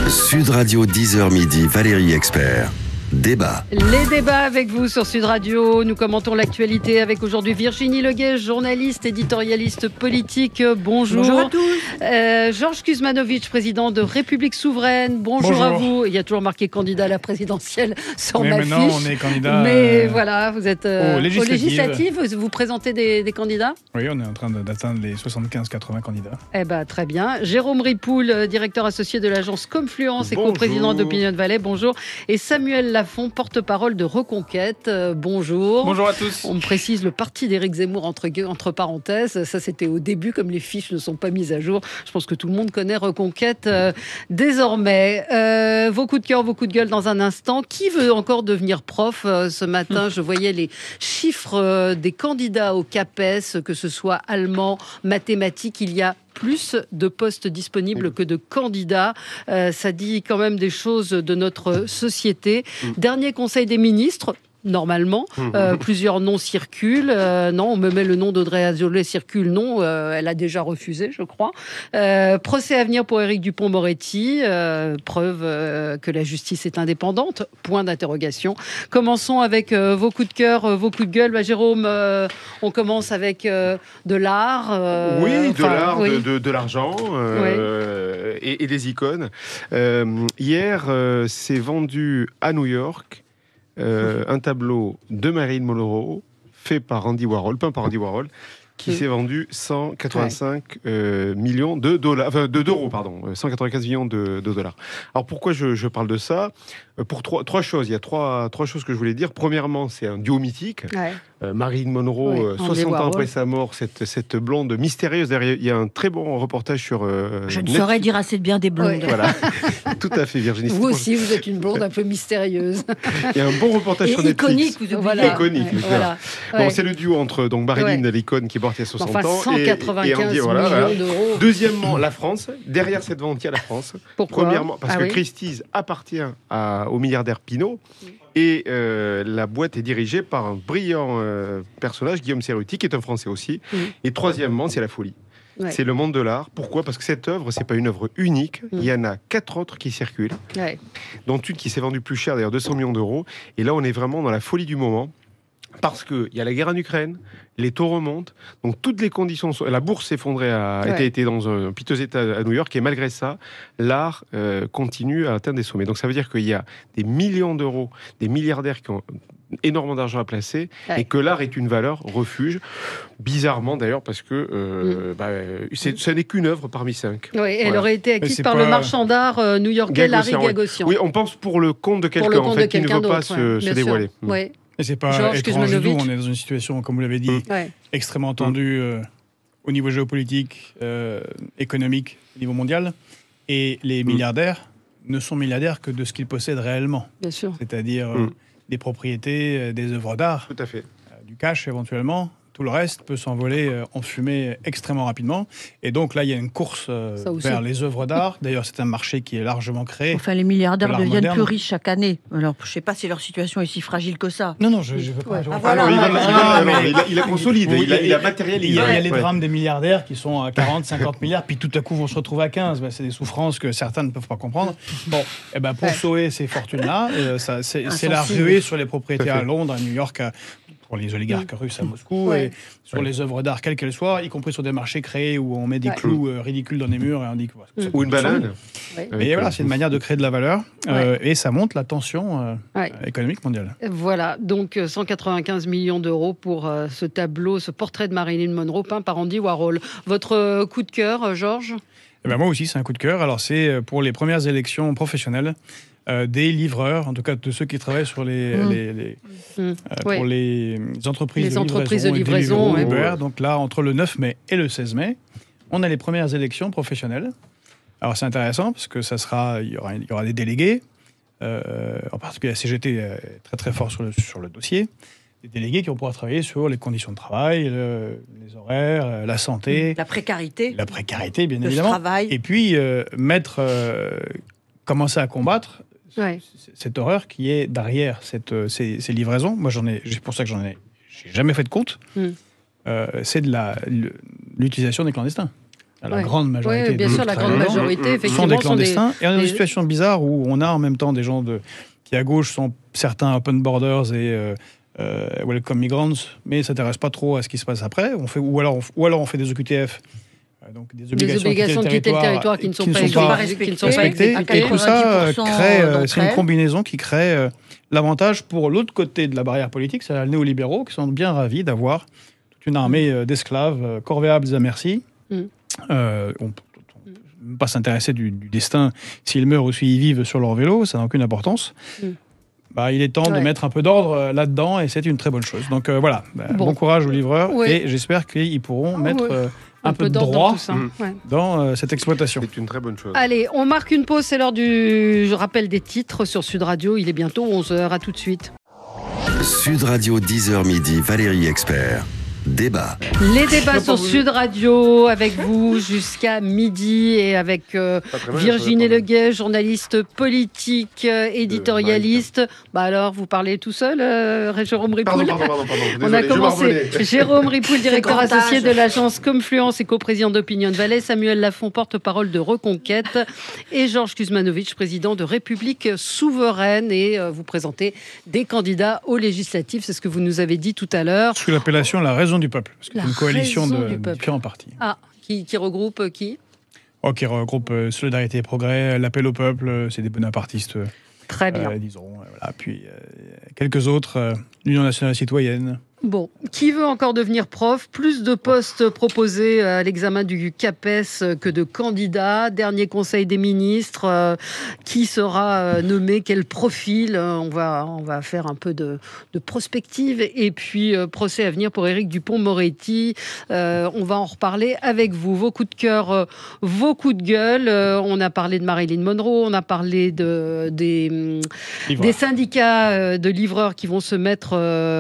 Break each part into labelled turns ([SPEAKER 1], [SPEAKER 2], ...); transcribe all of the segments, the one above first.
[SPEAKER 1] Sud Radio 10h midi, Valérie Expert. Débat.
[SPEAKER 2] Les débats avec vous sur Sud Radio. Nous commentons l'actualité avec aujourd'hui Virginie Leguet, journaliste, éditorialiste politique. Bonjour.
[SPEAKER 3] Bonjour à tous.
[SPEAKER 2] Georges Kuzmanovic, président de République Souveraine. Bonjour à vous. Il y a toujours marqué candidat à la présidentielle sur ma fiche.
[SPEAKER 3] Maintenant, on est candidat.
[SPEAKER 2] Mais voilà, vous êtes aux
[SPEAKER 3] législatives.
[SPEAKER 2] Vous présentez des candidats ?
[SPEAKER 3] Oui, on est en train d'atteindre les 75-80 candidats.
[SPEAKER 2] Eh ben, très bien. Jérôme Ripoul, directeur associé de l'agence Confluence et co-président d'Opinion Valley. Bonjour. Et Samuel Lafont, porte-parole de Reconquête. Bonjour.
[SPEAKER 3] Bonjour à tous.
[SPEAKER 2] On me précise le parti d'Éric Zemmour entre parenthèses. Ça, c'était au début, comme les fiches ne sont pas mises à jour. Je pense que tout le monde connaît Reconquête désormais. Vos coups de cœur, vos coups de gueule dans un instant. Qui veut encore devenir prof ce matin? Je voyais les chiffres des candidats au CAPES, que ce soit allemand, mathématiques. Il y a plus de postes disponibles que de candidats. Ça dit quand même des choses de notre société. Dernier conseil des ministres. Normalement, plusieurs noms circulent. Non, on me met le nom d'Audrey Azoulay circule. Non, elle a déjà refusé, je crois. Procès à venir pour Éric Dupond-Moretti. Preuve que la justice est indépendante. Point d'interrogation. Commençons avec vos coups de cœur, vos coups de gueule. Jérôme, on commence avec de l'art.
[SPEAKER 4] L'art,
[SPEAKER 2] oui.
[SPEAKER 4] de l'argent et des icônes. Hier, s'est vendu à New York un tableau de Marilyn Monroe fait par Andy Warhol, peint par Andy Warhol, qui s'est vendu 185 millions de dollars, enfin d'euros, pardon, 195 millions de dollars. Alors pourquoi je parle de ça? Pour trois choses. Il y a trois choses que je voulais dire. Premièrement, c'est un duo mythique. Marilyn Monroe, 60 ans après sa mort, cette blonde mystérieuse. Derrière, il y a un très bon reportage sur.
[SPEAKER 5] Je ne saurais dire assez de bien des blondes.
[SPEAKER 4] Voilà, tout à fait, Virginie.
[SPEAKER 2] Vous aussi, vous êtes une blonde un peu mystérieuse.
[SPEAKER 4] Il y a un bon reportage sur Netflix.
[SPEAKER 5] Iconique, vous oubliez.
[SPEAKER 2] Voilà.
[SPEAKER 4] Iconique.
[SPEAKER 2] Voilà.
[SPEAKER 4] Bon, c'est le duo entre donc Marilyn, l'icône qui est morte il y a 60 ans,
[SPEAKER 2] 195
[SPEAKER 4] et Andy,
[SPEAKER 2] millions d'euros.
[SPEAKER 4] Deuxièmement, la France. Derrière cette vente, il y a la France.
[SPEAKER 2] Pourquoi?
[SPEAKER 4] Premièrement, parce que Christie's appartient au milliardaire Pinault. Et la boîte est dirigée par un brillant personnage, Guillaume Cerruti, qui est un Français aussi. Et troisièmement, c'est la folie. C'est le monde de l'art. Pourquoi? Parce que cette œuvre, c'est pas une œuvre unique. Il y en a 4 autres qui circulent, dont une qui s'est vendue plus cher, d'ailleurs 200 millions d'euros. Et là, on est vraiment dans la folie du moment. Parce qu'il y a la guerre en Ukraine, les taux remontent, donc toutes les conditions sont... La bourse s'effondrait, était dans un piteux état à New York, et malgré ça, l'art continue à atteindre des sommets. Donc ça veut dire qu'il y a des millions d'euros, des milliardaires qui ont énormément d'argent à placer, et que l'art est une valeur refuge, bizarrement d'ailleurs, parce que ce n'est qu'une œuvre parmi 5.
[SPEAKER 2] Oui, elle aurait été acquise par le marchand d'art new-yorkais Larry Gagossian.
[SPEAKER 4] Oui, on pense pour le compte de quelqu'un, en fait, qui ne veut pas se dévoiler.
[SPEAKER 2] Oui.
[SPEAKER 3] Et c'est pas étrange du tout, on est dans une situation, comme vous l'avez dit, extrêmement tendue au niveau géopolitique, économique, au niveau mondial. Et les milliardaires ne sont milliardaires que de ce qu'ils possèdent réellement.
[SPEAKER 2] Bien sûr.
[SPEAKER 3] C'est-à-dire des propriétés, des œuvres d'art,
[SPEAKER 4] tout à fait.
[SPEAKER 3] Du cash éventuellement. Tout le reste peut s'envoler en fumée extrêmement rapidement. Et donc là, il y a une course vers les œuvres d'art. D'ailleurs, c'est un marché qui est largement créé.
[SPEAKER 5] Enfin, les milliardaires deviennent
[SPEAKER 3] moderne.
[SPEAKER 5] plus riches chaque année. Alors, je ne sais pas si leur situation est si fragile que ça.
[SPEAKER 3] Non, je ne veux pas.
[SPEAKER 4] Il a consolidé, il a matérialisé.
[SPEAKER 3] Il y a les drames des milliardaires qui sont à 40, 50 milliards, puis tout à coup vont se retrouver à 15. C'est des souffrances que certains ne peuvent pas comprendre. Bon, pour sauver ces fortunes-là, c'est la ruée sur les propriétaires à Londres, à New York, pour les oligarques russes à Moscou, et sur les œuvres d'art, quelles qu'elles soient, y compris sur des marchés créés où on met des clous ridicules dans les murs et on dit que...
[SPEAKER 4] Ou une banane.
[SPEAKER 3] Et voilà, c'est une manière de créer de la valeur, et ça monte la tension économique mondiale.
[SPEAKER 2] Voilà, donc 195 millions d'euros pour ce tableau, ce portrait de Marilyn Monroe peint par Andy Warhol. Votre coup de cœur, Georges?
[SPEAKER 3] Moi aussi, c'est un coup de cœur. Alors, c'est pour les premières élections professionnelles des livreurs, en tout cas de ceux qui travaillent sur pour les entreprises de livraison, Uber. Donc là, entre le 9 mai et le 16 mai, on a les premières élections professionnelles. Alors c'est intéressant parce que il y aura des délégués, en particulier la CGT est très très fort sur le dossier, des délégués qui vont pouvoir travailler sur les conditions de travail, les horaires, la santé,
[SPEAKER 5] la précarité,
[SPEAKER 3] bien évidemment,
[SPEAKER 5] travail.
[SPEAKER 3] Et puis commencer à combattre cette horreur qui est derrière ces livraisons. Moi, c'est pour ça que j'ai jamais fait de compte. C'est de l'utilisation des clandestins. La grande majorité.
[SPEAKER 2] Oui, bien sûr, la grande majorité, effectivement,
[SPEAKER 3] sont des clandestins. Et on est dans une situation bizarre où on a en même temps des gens qui, à gauche, sont certains open borders et welcome migrants, mais ne s'intéressent pas trop à ce qui se passe après. Ou alors on fait des OQTF. Donc des obligations de quitter le territoire qui ne sont pas respectées. Et tout ça c'est une combinaison qui crée l'avantage pour l'autre côté de la barrière politique, c'est les néolibéraux qui sont bien ravis d'avoir toute une armée d'esclaves corvéables à merci. On ne peut pas s'intéresser du destin s'ils meurent ou s'ils vivent sur leur vélo, ça n'a aucune importance. Il est temps de mettre un peu d'ordre là-dedans et c'est une très bonne chose. Donc voilà, bon courage aux livreurs et j'espère qu'ils pourront mettre un peu de droit dans cette exploitation.
[SPEAKER 4] C'est une très bonne chose.
[SPEAKER 2] Allez, on marque une pause, c'est l'heure du rappel des titres sur Sud Radio. Il est bientôt 11h, à tout de suite.
[SPEAKER 1] Sud Radio 10h midi, Valérie Expert. Débat.
[SPEAKER 2] Les débats sur Sud Radio avec vous jusqu'à midi et avec Virginie Leguet, journaliste politique, éditorialiste. Alors, vous parlez tout seul, Jérôme Ripoul.
[SPEAKER 4] Pardon.
[SPEAKER 2] On a commencé. Jérôme Ripoul, directeur associé de l'agence Confluence et coprésident d'Opinion Valley. Samuel Lafont, porte-parole de Reconquête. Et Georges Kuzmanovic, président de République Souveraine. Et vous présentez des candidats aux législatives. C'est ce que vous nous avez dit tout à l'heure.
[SPEAKER 3] Sous l'appellation La Raison du Peuple, parce que c'est une coalition de différents partis.
[SPEAKER 2] Qui regroupe qui ?
[SPEAKER 3] Qui regroupe Solidarité et Progrès, l'Appel au Peuple, c'est des bonapartistes.
[SPEAKER 2] Très bien.
[SPEAKER 3] Disons, puis quelques autres, l'Union nationale citoyenne.
[SPEAKER 2] Bon, qui veut encore devenir prof ? Plus de postes proposés à l'examen du CAPES que de candidats. Dernier conseil des ministres. Qui sera nommé ? Quel profil ? On va faire un peu de prospective. Et puis, procès à venir pour Éric Dupond-Moretti. On va en reparler avec vous. Vos coups de cœur, vos coups de gueule. On a parlé de Marilyn Monroe. On a parlé des syndicats de livreurs qui vont se mettre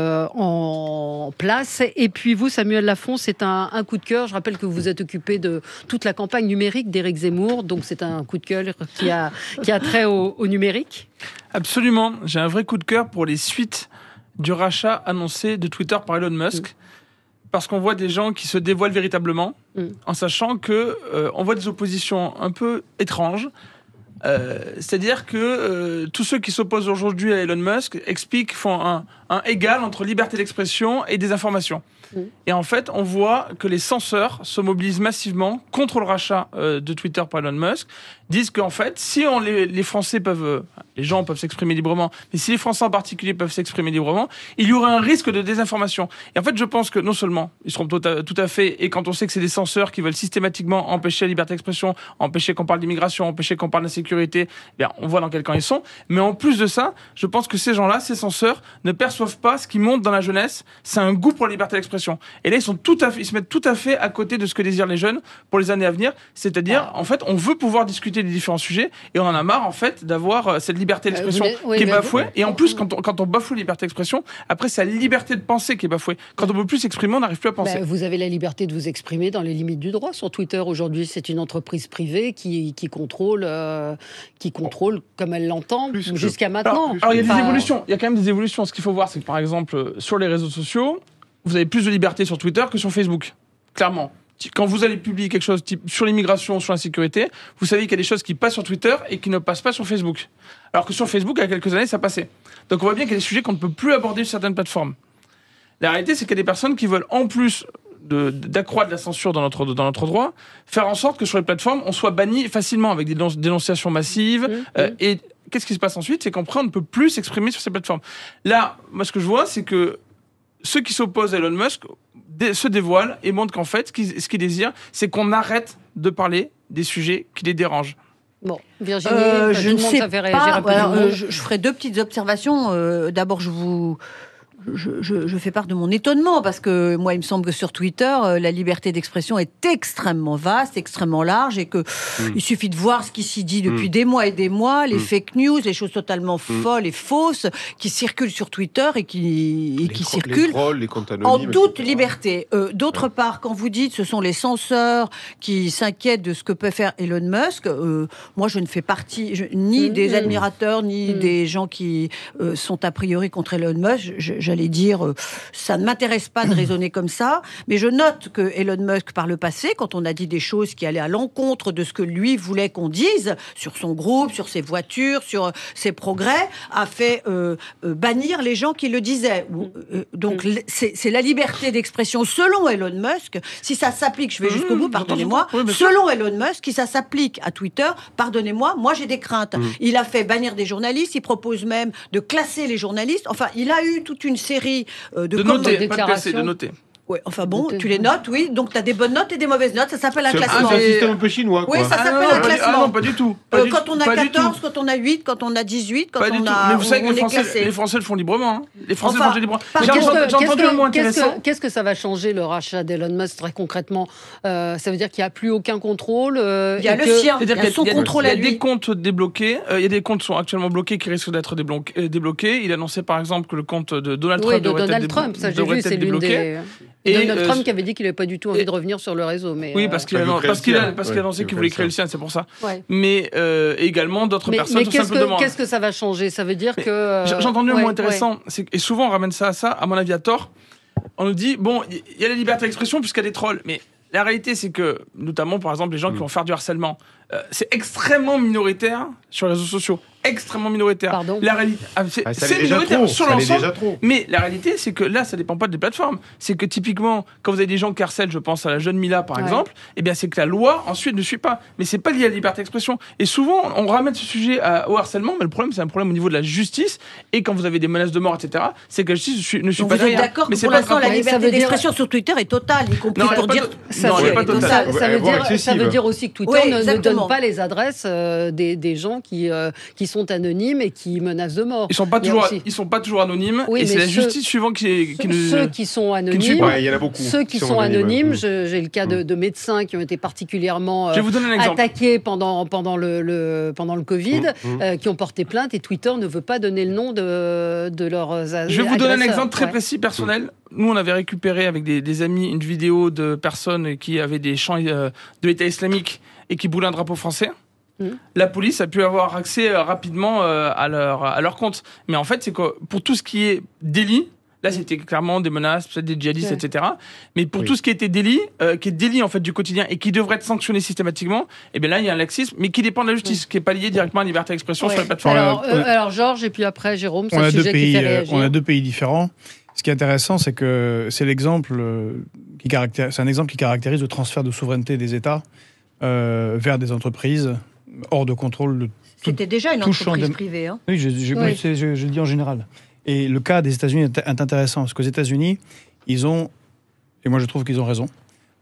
[SPEAKER 2] en place. Et puis vous, Samuel Lafont, c'est un coup de cœur. Je rappelle que vous êtes occupé de toute la campagne numérique d'Éric Zemmour, donc c'est un coup de cœur qui a trait au numérique.
[SPEAKER 6] Absolument. J'ai un vrai coup de cœur pour les suites du rachat annoncé de Twitter par Elon Musk. Parce qu'on voit des gens qui se dévoilent véritablement, en sachant que on voit des oppositions un peu étranges. C'est-à-dire que tous ceux qui s'opposent aujourd'hui à Elon Musk font un égal entre liberté d'expression et désinformation. Et en fait, on voit que les censeurs se mobilisent massivement contre le rachat de Twitter par Elon Musk, disent qu'en fait, si les Français peuvent, les gens peuvent s'exprimer librement, mais si les Français en particulier peuvent s'exprimer librement, il y aurait un risque de désinformation. Et en fait, je pense que non seulement ils seront tout à fait, et quand on sait que c'est des censeurs qui veulent systématiquement empêcher la liberté d'expression, empêcher qu'on parle d'immigration, empêcher qu'on parle d'insécurité, on voit dans quel camp ils sont. Mais en plus de ça, je pense que ces gens-là, ces censeurs, ne perçoivent pas ce qui monte dans la jeunesse, c'est un goût pour la liberté d'expression. Et là, ils se mettent tout à fait à côté de ce que désirent les jeunes pour les années à venir. C'est-à-dire, en fait, on veut pouvoir discuter des différents sujets et on en a marre, en fait, d'avoir cette liberté d'expression qui est bafouée. Et en plus, quand on bafoue la liberté d'expression, après, c'est la liberté de penser qui est bafouée. Quand on ne peut plus s'exprimer, on n'arrive plus à penser.
[SPEAKER 2] Vous avez la liberté de vous exprimer dans les limites du droit. Sur Twitter, aujourd'hui, c'est une entreprise privée qui contrôle comme elle l'entend jusqu'à maintenant.
[SPEAKER 6] Alors, il y a des évolutions. Il y a quand même des évolutions. Ce qu'il faut voir, c'est que, par exemple, sur les réseaux sociaux, vous avez plus de liberté sur Twitter que sur Facebook. Clairement. Quand vous allez publier quelque chose sur l'immigration, sur l'insécurité, vous savez qu'il y a des choses qui passent sur Twitter et qui ne passent pas sur Facebook. Alors que sur Facebook, il y a quelques années, ça passait. Donc on voit bien qu'il y a des sujets qu'on ne peut plus aborder sur certaines plateformes. La réalité, c'est qu'il y a des personnes qui veulent, en plus d'accroître la censure dans notre droit, faire en sorte que sur les plateformes, on soit banni facilement avec des dénonciations massives. Et qu'est-ce qui se passe ensuite ? C'est qu'après, on ne peut plus s'exprimer sur ces plateformes. Là, moi, ce que je vois, c'est que ceux qui s'opposent à Elon Musk se dévoilent et montrent qu'en fait, ce qu'ils désirent, c'est qu'on arrête de parler des sujets qui les dérangent.
[SPEAKER 2] Bon, Virginie,
[SPEAKER 5] je ne sais pas. Je ferai deux petites observations. D'abord, je fais part de mon étonnement parce que moi, il me semble que sur Twitter, la liberté d'expression est extrêmement vaste, extrêmement large et que il suffit de voir ce qui s'y dit depuis des mois et des mois, les fake news, les choses totalement folles et fausses qui circulent sur Twitter et qui circulent
[SPEAKER 4] les trolls, les comptes anonymes,
[SPEAKER 5] en toute liberté. D'autre part, quand vous dites ce sont les censeurs qui s'inquiètent de ce que peut faire Elon Musk, moi je ne fais partie ni des admirateurs ni des gens qui sont a priori contre Elon Musk. j'allais dire, ça ne m'intéresse pas de raisonner comme ça, mais je note que Elon Musk, par le passé, quand on a dit des choses qui allaient à l'encontre de ce que lui voulait qu'on dise, sur son groupe, sur ses voitures, sur ses progrès, a fait bannir les gens qui le disaient. Donc, c'est la liberté d'expression selon Elon Musk. Si ça s'applique, je vais jusqu'au bout, pardonnez-moi, selon Elon Musk, si ça s'applique à Twitter, pardonnez-moi, moi j'ai des craintes. Il a fait bannir des journalistes, il propose même de classer les journalistes. Enfin, il a eu toute une série de
[SPEAKER 6] noter, pas de classer, de noter.
[SPEAKER 5] Ouais, enfin bon, tu les notes, oui. Donc, tu as des bonnes notes et des mauvaises notes. Ça s'appelle un classement.
[SPEAKER 4] C'est un système un peu chinois, quoi.
[SPEAKER 5] Oui, ça s'appelle un classement.
[SPEAKER 6] Non, pas du tout.
[SPEAKER 5] Quand on a 14, quand on a 8, quand on a 18, quand on a...
[SPEAKER 6] Mais vous savez que les Français le font librement. Hein. Les Français le font librement.
[SPEAKER 2] J'ai entendu un mot intéressant. Qu'est-ce que ça va changer, le rachat d'Elon Musk, très concrètement? Ça veut dire qu'il n'y a plus aucun contrôle.
[SPEAKER 5] Il y a le sien. Il y a son contrôle à lui.
[SPEAKER 6] Il y a des comptes débloqués. Il y a des comptes qui sont actuellement bloqués, qui risquent d'être débloqués. Il a annoncé, par exemple, que le compte de Donald Trump devrait être débloqué.
[SPEAKER 2] Donald Trump qui avait dit qu'il n'avait pas du tout envie de revenir sur le réseau. Mais
[SPEAKER 6] oui, parce qu'il a annoncé qu'il voulait créer le sien, c'est pour ça. Ouais. Mais également d'autres personnes tout simplement.
[SPEAKER 2] Qu'est-ce que ça va changer? Ça veut dire que...
[SPEAKER 6] J'ai entendu un mot intéressant, et souvent on ramène ça, à mon avis à tort. On nous dit, bon, il y a la liberté d'expression puisqu'il y a des trolls, mais la réalité c'est que, notamment par exemple les gens qui vont faire du harcèlement, c'est extrêmement minoritaire sur les réseaux sociaux. Extrêmement minoritaire.
[SPEAKER 2] Pardon.
[SPEAKER 6] La réalité, c'est minoritaire sur l'ensemble. Mais la réalité, c'est que là, ça dépend pas des plateformes. C'est que typiquement, quand vous avez des gens qui harcèlent, je pense à la jeune Mila par exemple, eh bien c'est que la loi ensuite ne suit pas. Mais c'est pas lié à la liberté d'expression. Et souvent, on ramène ce sujet au harcèlement, mais le problème, c'est un problème au niveau de la justice. Et quand vous avez des menaces de mort, etc., c'est que la justice ne suit pas derrière.
[SPEAKER 5] Vous êtes d'accord que pour l'instant, la liberté d'expression sur Twitter est totale, y compris pour dire.
[SPEAKER 6] Non, elle n'est pas totale.
[SPEAKER 2] Ça veut dire aussi que Twitter ne donne pas les adresses des gens qui sont anonymes et qui menacent de mort.
[SPEAKER 6] Ils sont pas toujours anonymes. Oui, et c'est la justice suivante qui
[SPEAKER 2] ceux qui sont anonymes.
[SPEAKER 4] Il y en a beaucoup.
[SPEAKER 2] Ceux qui sont anonymes. J'ai le cas de médecins qui ont été particulièrement attaqués pendant le Covid, qui ont porté plainte, et Twitter ne veut pas donner le nom de leurs agresseurs.
[SPEAKER 6] Je vais vous donner un exemple très précis, personnel. Nous, on avait récupéré avec des amis une vidéo de personnes qui avaient des chants de l'État islamique et qui boulaient un drapeau français. La police a pu avoir accès rapidement à leur compte. Mais en fait, c'est que pour tout ce qui est délit, là c'était clairement des menaces, peut-être des djihadistes, etc. Mais pour tout ce qui était délit, qui est délit en fait du quotidien et qui devrait être sanctionné systématiquement, et bien là il y a un laxisme, mais qui dépend de la justice, qui n'est pas lié directement à la liberté d'expression sur la plateforme.
[SPEAKER 2] Alors Georges, et puis après Jérôme, c'est un sujet qui fait réagir.
[SPEAKER 3] On a deux pays différents. Ce qui est intéressant, c'est que c'est l'exemple qui caractérise le transfert de souveraineté des États vers des entreprises hors de contrôle de tout.
[SPEAKER 5] C'était déjà une entreprise privée. Hein.
[SPEAKER 3] Oui, je dis en général. Et le cas des États-Unis est intéressant, parce qu'aux États-Unis, ils ont, et moi je trouve qu'ils ont raison,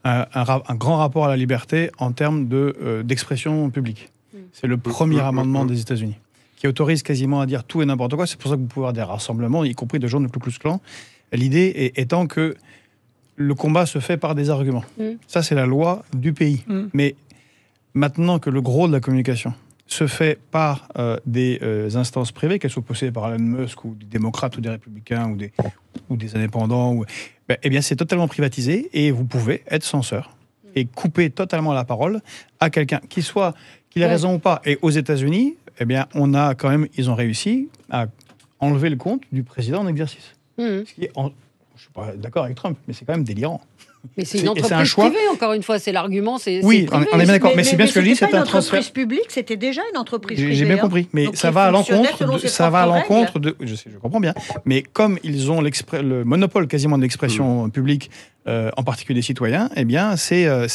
[SPEAKER 3] un grand rapport à la liberté en termes d'expression publique. C'est le premier amendement des États-Unis, qui autorise quasiment à dire tout et n'importe quoi. C'est pour ça que vous pouvez avoir des rassemblements, y compris de gens du Ku Klux Klan. L'idée étant que le combat se fait par des arguments. Ça, c'est la loi du pays. Mais maintenant que le gros de la communication se fait par des instances privées, qu'elles soient possédées par Elon Musk ou des démocrates ou des républicains ou des indépendants, eh bien c'est totalement privatisé et vous pouvez être censeur et couper totalement la parole à quelqu'un qu'il ait raison ou pas. Et aux États-Unis, eh bien ils ont réussi à enlever le compte du président en exercice. Ce qui est, je ne suis pas d'accord avec Trump, mais c'est quand même délirant.
[SPEAKER 2] Mais c'est une entreprise privée, encore une fois, c'est l'argument.
[SPEAKER 3] Oui, on est bien d'accord, mais c'est bien ce que je dis, c'est un transfert.
[SPEAKER 5] Une entreprise publique, c'était déjà une entreprise privée.
[SPEAKER 3] J'ai bien compris, mais ça va à l'encontre de. Je comprends bien, mais comme ils ont le monopole quasiment de l'expression publique, en particulier des citoyens, eh bien, c'est un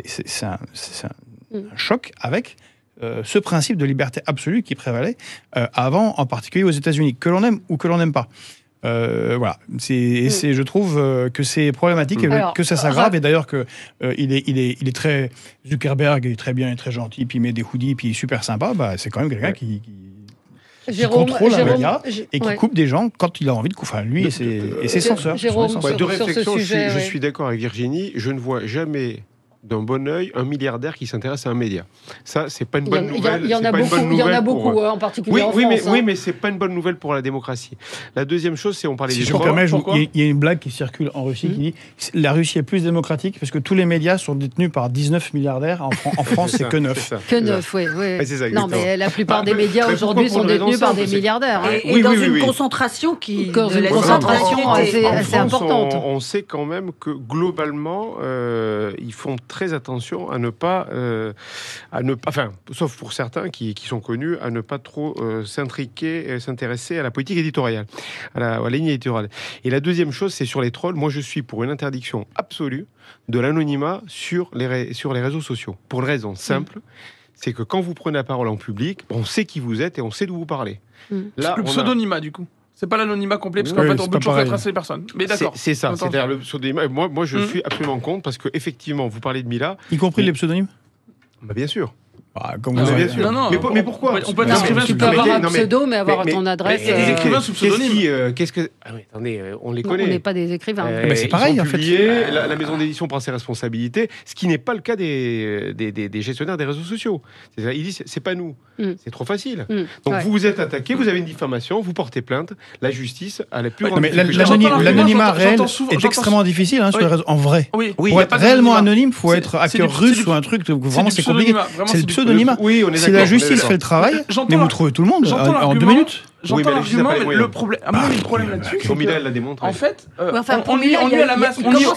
[SPEAKER 3] choc avec ce principe de liberté absolue qui prévalait avant, en particulier aux États-Unis, que l'on aime ou que l'on n'aime pas. Voilà, je trouve que c'est problématique, que ça s'aggrave, et d'ailleurs que il est très Zuckerberg, il est très bien, il est très gentil, puis il met des hoodies, puis il est super sympa. C'est quand même quelqu'un qui contrôle un média et qui coupe des gens quand il a envie de couper. Enfin, lui et ses censeurs.
[SPEAKER 4] De réflexion, je suis d'accord avec Virginie. Je ne vois jamais d'un bon œil un milliardaire qui s'intéresse à un média. Ça, c'est pas une bonne nouvelle.
[SPEAKER 2] Il y en a beaucoup, en particulier en France.
[SPEAKER 4] Oui, mais c'est pas une bonne nouvelle pour la démocratie. La deuxième chose, c'est on parlait des
[SPEAKER 3] gens. Il y a une blague qui circule en Russie qui dit la Russie est plus démocratique parce que tous les médias sont détenus par 19 milliardaires. En France, c'est que 9.
[SPEAKER 2] Que 9, oui.
[SPEAKER 4] C'est ça,
[SPEAKER 2] non, mais la plupart des médias aujourd'hui sont détenus par des milliardaires.
[SPEAKER 5] Et dans une concentration qui est
[SPEAKER 2] assez importante.
[SPEAKER 4] On sait quand même que globalement, ils font très attention à ne pas, enfin, sauf pour certains qui sont connus, à ne pas trop s'intéresser à la politique éditoriale, à la ligne éditoriale. Et la deuxième chose, c'est sur les trolls. Moi, je suis pour une interdiction absolue de l'anonymat sur les réseaux sociaux. Pour une raison simple, c'est que quand vous prenez la parole en public, on sait qui vous êtes et on sait d'où vous parlez.
[SPEAKER 6] Là, le pseudonymat, du coup. C'est pas l'anonymat complet, parce qu'en fait, on peut toujours retracer les personnes. Mais d'accord.
[SPEAKER 4] C'est ça. C'est-à-dire le pseudonymat. Moi, je suis absolument contre, parce que effectivement, vous parlez de Mila.
[SPEAKER 3] Y compris les pseudonymes ?
[SPEAKER 4] Bien sûr.
[SPEAKER 3] Bien
[SPEAKER 4] sûr.
[SPEAKER 6] Non,
[SPEAKER 4] mais pourquoi
[SPEAKER 6] on peut être écrivain
[SPEAKER 2] tu peux avoir un pseudo, mais avoir ton adresse.
[SPEAKER 6] Il y a des écrivains sous pseudonyme.
[SPEAKER 4] Attendez, on les connaît.
[SPEAKER 2] On n'est pas des écrivains.
[SPEAKER 3] C'est pareil, en fait.
[SPEAKER 4] La maison d'édition prend ses responsabilités, ce qui n'est pas le cas des gestionnaires des réseaux sociaux. Ils disent, c'est pas nous. C'est trop facile. Donc vous vous êtes attaqué, vous avez une diffamation, vous portez plainte, la justice a la plus grande.
[SPEAKER 3] L'anonymat réel est extrêmement difficile sur les réseaux. En vrai. Pour être réellement anonyme, il faut être hacker russe ou un truc. Vraiment, c'est compliqué. C'est le pseudonymat. Si la justice fait le travail, mais vous trouvez tout le monde en 2 minutes.
[SPEAKER 6] J'entends l'argument, mais le problème là-dessus, c'est
[SPEAKER 4] que la démontre.
[SPEAKER 6] En fait, on nuit à la masse. On nuit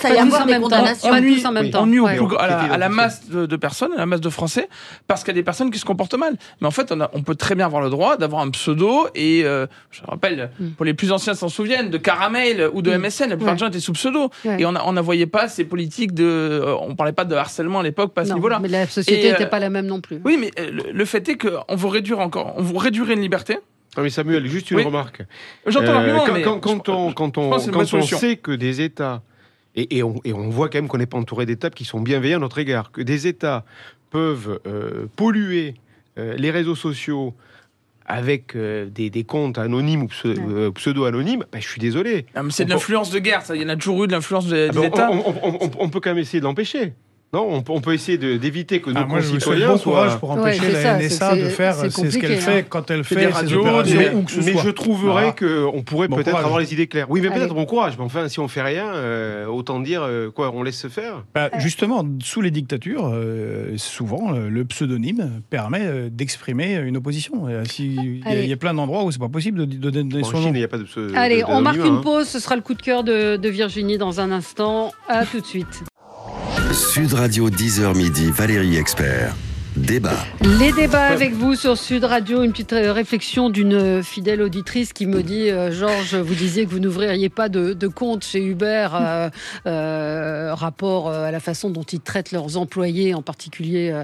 [SPEAKER 6] à la masse de personnes, à la masse de Français, parce qu'il y a des personnes qui se comportent mal. Mais en fait, on peut très bien avoir le droit d'avoir un pseudo. Et je rappelle, pour les plus anciens s'en souviennent, de Caramel ou de MSN, la plupart des gens étaient sous pseudo. Et on ne voyait pas ces politiques de. On parlait pas de harcèlement à l'époque, pas à ce niveau-là.
[SPEAKER 2] Mais la société n'était pas la même non plus.
[SPEAKER 6] Oui, mais le fait est qu'on veut réduire encore. On vous réduirait une liberté.
[SPEAKER 4] Non mais Samuel, juste une remarque.
[SPEAKER 6] J'entends l'argument, mais
[SPEAKER 4] quand on sait que des États, et on voit quand même qu'on n'est pas entouré d'États qui sont bienveillants à notre égard, que des États peuvent polluer les réseaux sociaux avec des comptes anonymes ou pseudo-anonymes, je suis désolé.
[SPEAKER 6] C'est de l'influence de guerre, ça. Il y en a toujours eu de l'influence des États.
[SPEAKER 4] On peut quand même essayer de l'empêcher. Non, on peut essayer d'éviter que nos concitoyens
[SPEAKER 3] bon courage pour empêcher la NSA de faire ce qu'elle fait quand elle fait ses opérations ou que ce soit.
[SPEAKER 4] Mais je trouverais qu'on pourrait peut-être avoir les idées claires. Oui, mais peut-être bon courage. Mais enfin, si on fait rien, autant dire on laisse se faire.
[SPEAKER 3] Justement, sous les dictatures, souvent, le pseudonyme permet d'exprimer une opposition. Il y a plein d'endroits où c'est pas possible de donner son nom.
[SPEAKER 4] Il n'y a pas de pseudonyme.
[SPEAKER 2] Allez, on marque une pause. Ce sera le coup de cœur de Virginie dans un instant. À tout de suite.
[SPEAKER 1] Sud Radio 10h midi, Valérie Expert. Débat.
[SPEAKER 2] Les débats avec vous sur Sud Radio. Une petite réflexion d'une fidèle auditrice qui me dit Georges, vous disiez que vous n'ouvririez pas de compte chez Uber, rapport à la façon dont ils traitent leurs employés, en particulier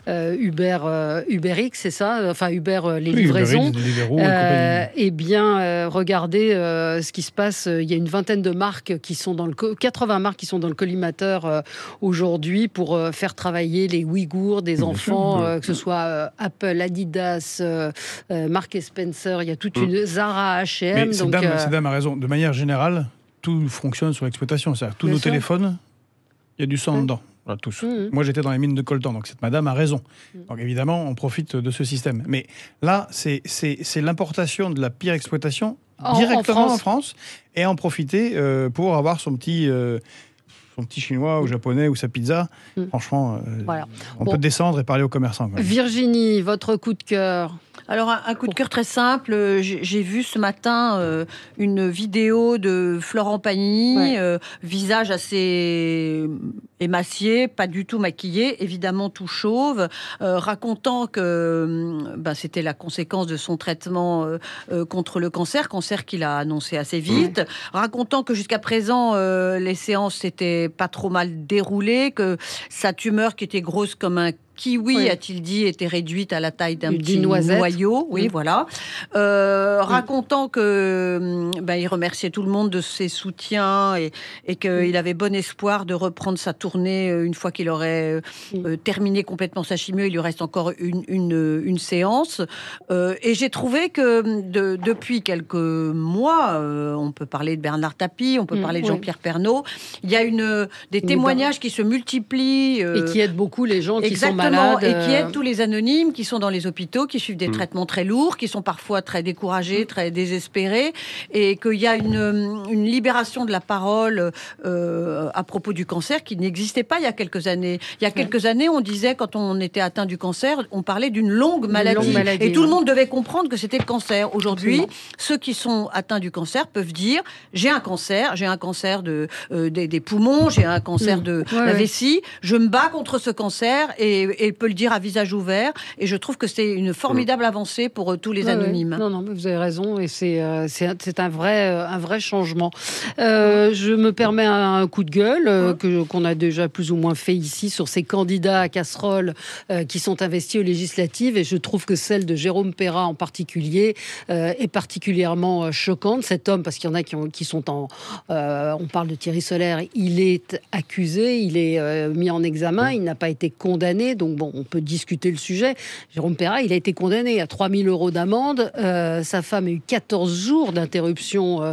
[SPEAKER 2] UberX, c'est ça, enfin Uber les livraisons. Eh bien, regardez ce qui se passe. Il y a une vingtaine de marques qui sont 80 marques qui sont dans le collimateur aujourd'hui pour faire travailler les Ouïghours, des enfants. Que ce soit Apple, Adidas, Marks & Spencer, il y a toute une Zara, H&M.
[SPEAKER 3] Cette dame a raison. De manière générale, tout fonctionne sur l'exploitation. C'est-à-dire tous nos téléphones, il y a du sang dedans. Voilà, tous. Moi, j'étais dans les mines de coltan, donc cette madame a raison. Donc évidemment, on profite de ce système. Mais là, c'est l'importation de la pire exploitation directement en France et en profiter pour avoir son petit chinois ou japonais ou sa pizza, franchement, on peut descendre et parler aux commerçants.
[SPEAKER 2] Virginie, votre coup de cœur?
[SPEAKER 5] Alors, un coup de cœur très simple. J'ai vu ce matin une vidéo de Florent Pagny, visage assez émacié, pas du tout maquillé, évidemment tout chauve, racontant que c'était la conséquence de son traitement contre le cancer qu'il a annoncé assez vite, racontant que jusqu'à présent, les séances s'étaient pas trop mal déroulées, que sa tumeur qui était grosse comme un kiwi, a-t-il dit, était réduite à la taille d'un petit noyau. Oui, voilà. Racontant que il remerciait tout le monde de ses soutiens et qu'il avait bon espoir de reprendre sa tournée une fois qu'il aurait terminé complètement sa chimio. Il lui reste encore une séance. Et j'ai trouvé que depuis quelques mois, on peut parler de Bernard Tapie, on peut parler de Jean-Pierre Pernaut, il y a des témoignages qui se multiplient.
[SPEAKER 2] Et qui aident beaucoup les gens qui sont malades.
[SPEAKER 5] Et qui aident tous les anonymes qui sont dans les hôpitaux, qui suivent des traitements très lourds, qui sont parfois très découragés, très désespérés, et qu'il y a une libération de la parole à propos du cancer qui n'existait pas il y a quelques années. Il y a quelques années, on disait, quand on était atteint du cancer, on parlait d'une longue maladie. Et tout le monde devait comprendre que c'était le cancer. Aujourd'hui, ceux qui sont atteints du cancer peuvent dire « j'ai un cancer des poumons, j'ai un cancer de la vessie, je me bats contre ce cancer » et peut le dire à visage ouvert. Et je trouve que c'est une formidable avancée pour tous les anonymes.
[SPEAKER 2] Non, mais vous avez raison, et c'est un vrai changement. Je me permets un coup de gueule qu'on a déjà plus ou moins fait ici sur ces candidats à casserole qui sont investis aux législatives, et je trouve que celle de Jérôme Perra en particulier est particulièrement choquante. Cet homme, parce qu'il y en a qui sont on parle de Thierry Solaire, il est accusé, il est mis en examen, il n'a pas été condamné, donc on peut discuter le sujet. Jérôme Perra, il a été condamné à 3 000 € d'amende. Sa femme a eu 14 jours d'interruption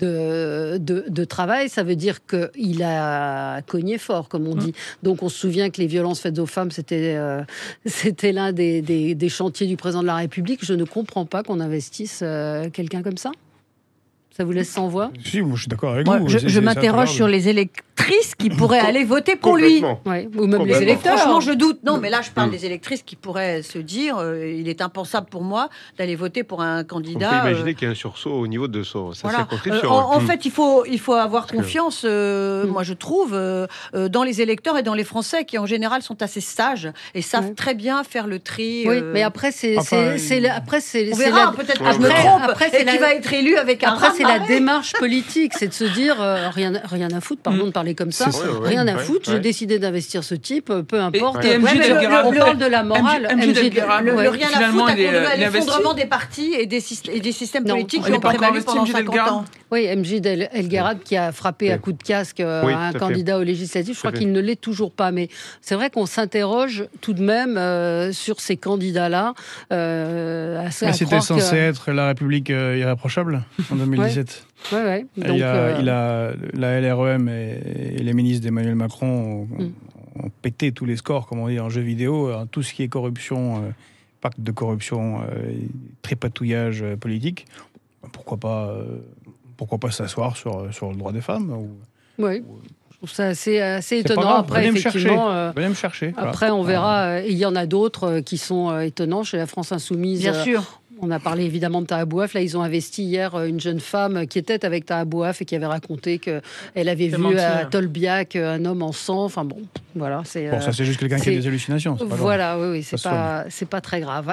[SPEAKER 2] de travail. Ça veut dire qu'il a cogné fort, comme on dit. Donc on se souvient que les violences faites aux femmes, c'était l'un des chantiers du président de la République. Je ne comprends pas qu'on investisse quelqu'un comme ça. Ça vous laisse sans voix ?
[SPEAKER 3] Si, moi, je suis d'accord avec vous.
[SPEAKER 5] Je m'interroge sur les électrices qui pourraient aller voter pour lui.
[SPEAKER 2] Ouais, ou même les électeurs.
[SPEAKER 5] Franchement, je doute. Non, mais là, je parle des électrices qui pourraient se dire il est impensable pour moi d'aller voter pour un candidat.
[SPEAKER 4] On peut imaginer qu'il y a un sursaut au niveau de sa circonscription.
[SPEAKER 5] En fait, il faut avoir confiance, moi, je trouve, dans les électeurs et dans les Français qui, en général, sont assez sages et savent très bien faire le tri.
[SPEAKER 2] Oui, mais après, c'est
[SPEAKER 5] on verra, peut-être que je me trompe, et qui va être élu avec un
[SPEAKER 2] Après, c'est la démarche politique, c'est de se dire rien à foutre, pardon de parler comme ça, rien à foutre, j'ai décidé d'investir ce type, peu importe.
[SPEAKER 6] Et
[SPEAKER 2] on parle de la morale.
[SPEAKER 5] Le rien à foutre à l'effondrement des partis et des systèmes politiques qui ont prévalu pendant 50 ans.
[SPEAKER 2] Oui, MJ Delgarad qui a frappé à coups de casque un candidat aux législatives, je crois qu'il ne l'est toujours pas, mais c'est vrai qu'on s'interroge tout de même sur ces candidats-là.
[SPEAKER 3] Mais c'était censé être la République irréprochable en 2017.
[SPEAKER 2] Ouais. Donc,
[SPEAKER 3] il a la LREM et les ministres d'Emmanuel Macron ont pété tous les scores, comme on dit, en jeux vidéo. Tout ce qui est corruption, pacte de corruption, tripatouillage politique. Pourquoi pas s'asseoir sur le droit des femmes
[SPEAKER 2] Oui. Je trouve ça assez étonnant. Après, effectivement,
[SPEAKER 3] venez me chercher.
[SPEAKER 2] Après, on verra. Il y en a d'autres qui sont étonnants chez la France Insoumise.
[SPEAKER 5] Bien sûr.
[SPEAKER 2] On a parlé évidemment de Taha Bouaf. Là, ils ont investi hier une jeune femme qui était avec Taha Bouaf et qui avait raconté qu'elle avait vu à Tolbiac un homme en sang. Enfin bon, voilà.
[SPEAKER 3] Ça, c'est juste quelqu'un qui a des hallucinations. C'est pas
[SPEAKER 2] voilà, oui, c'est pas très grave.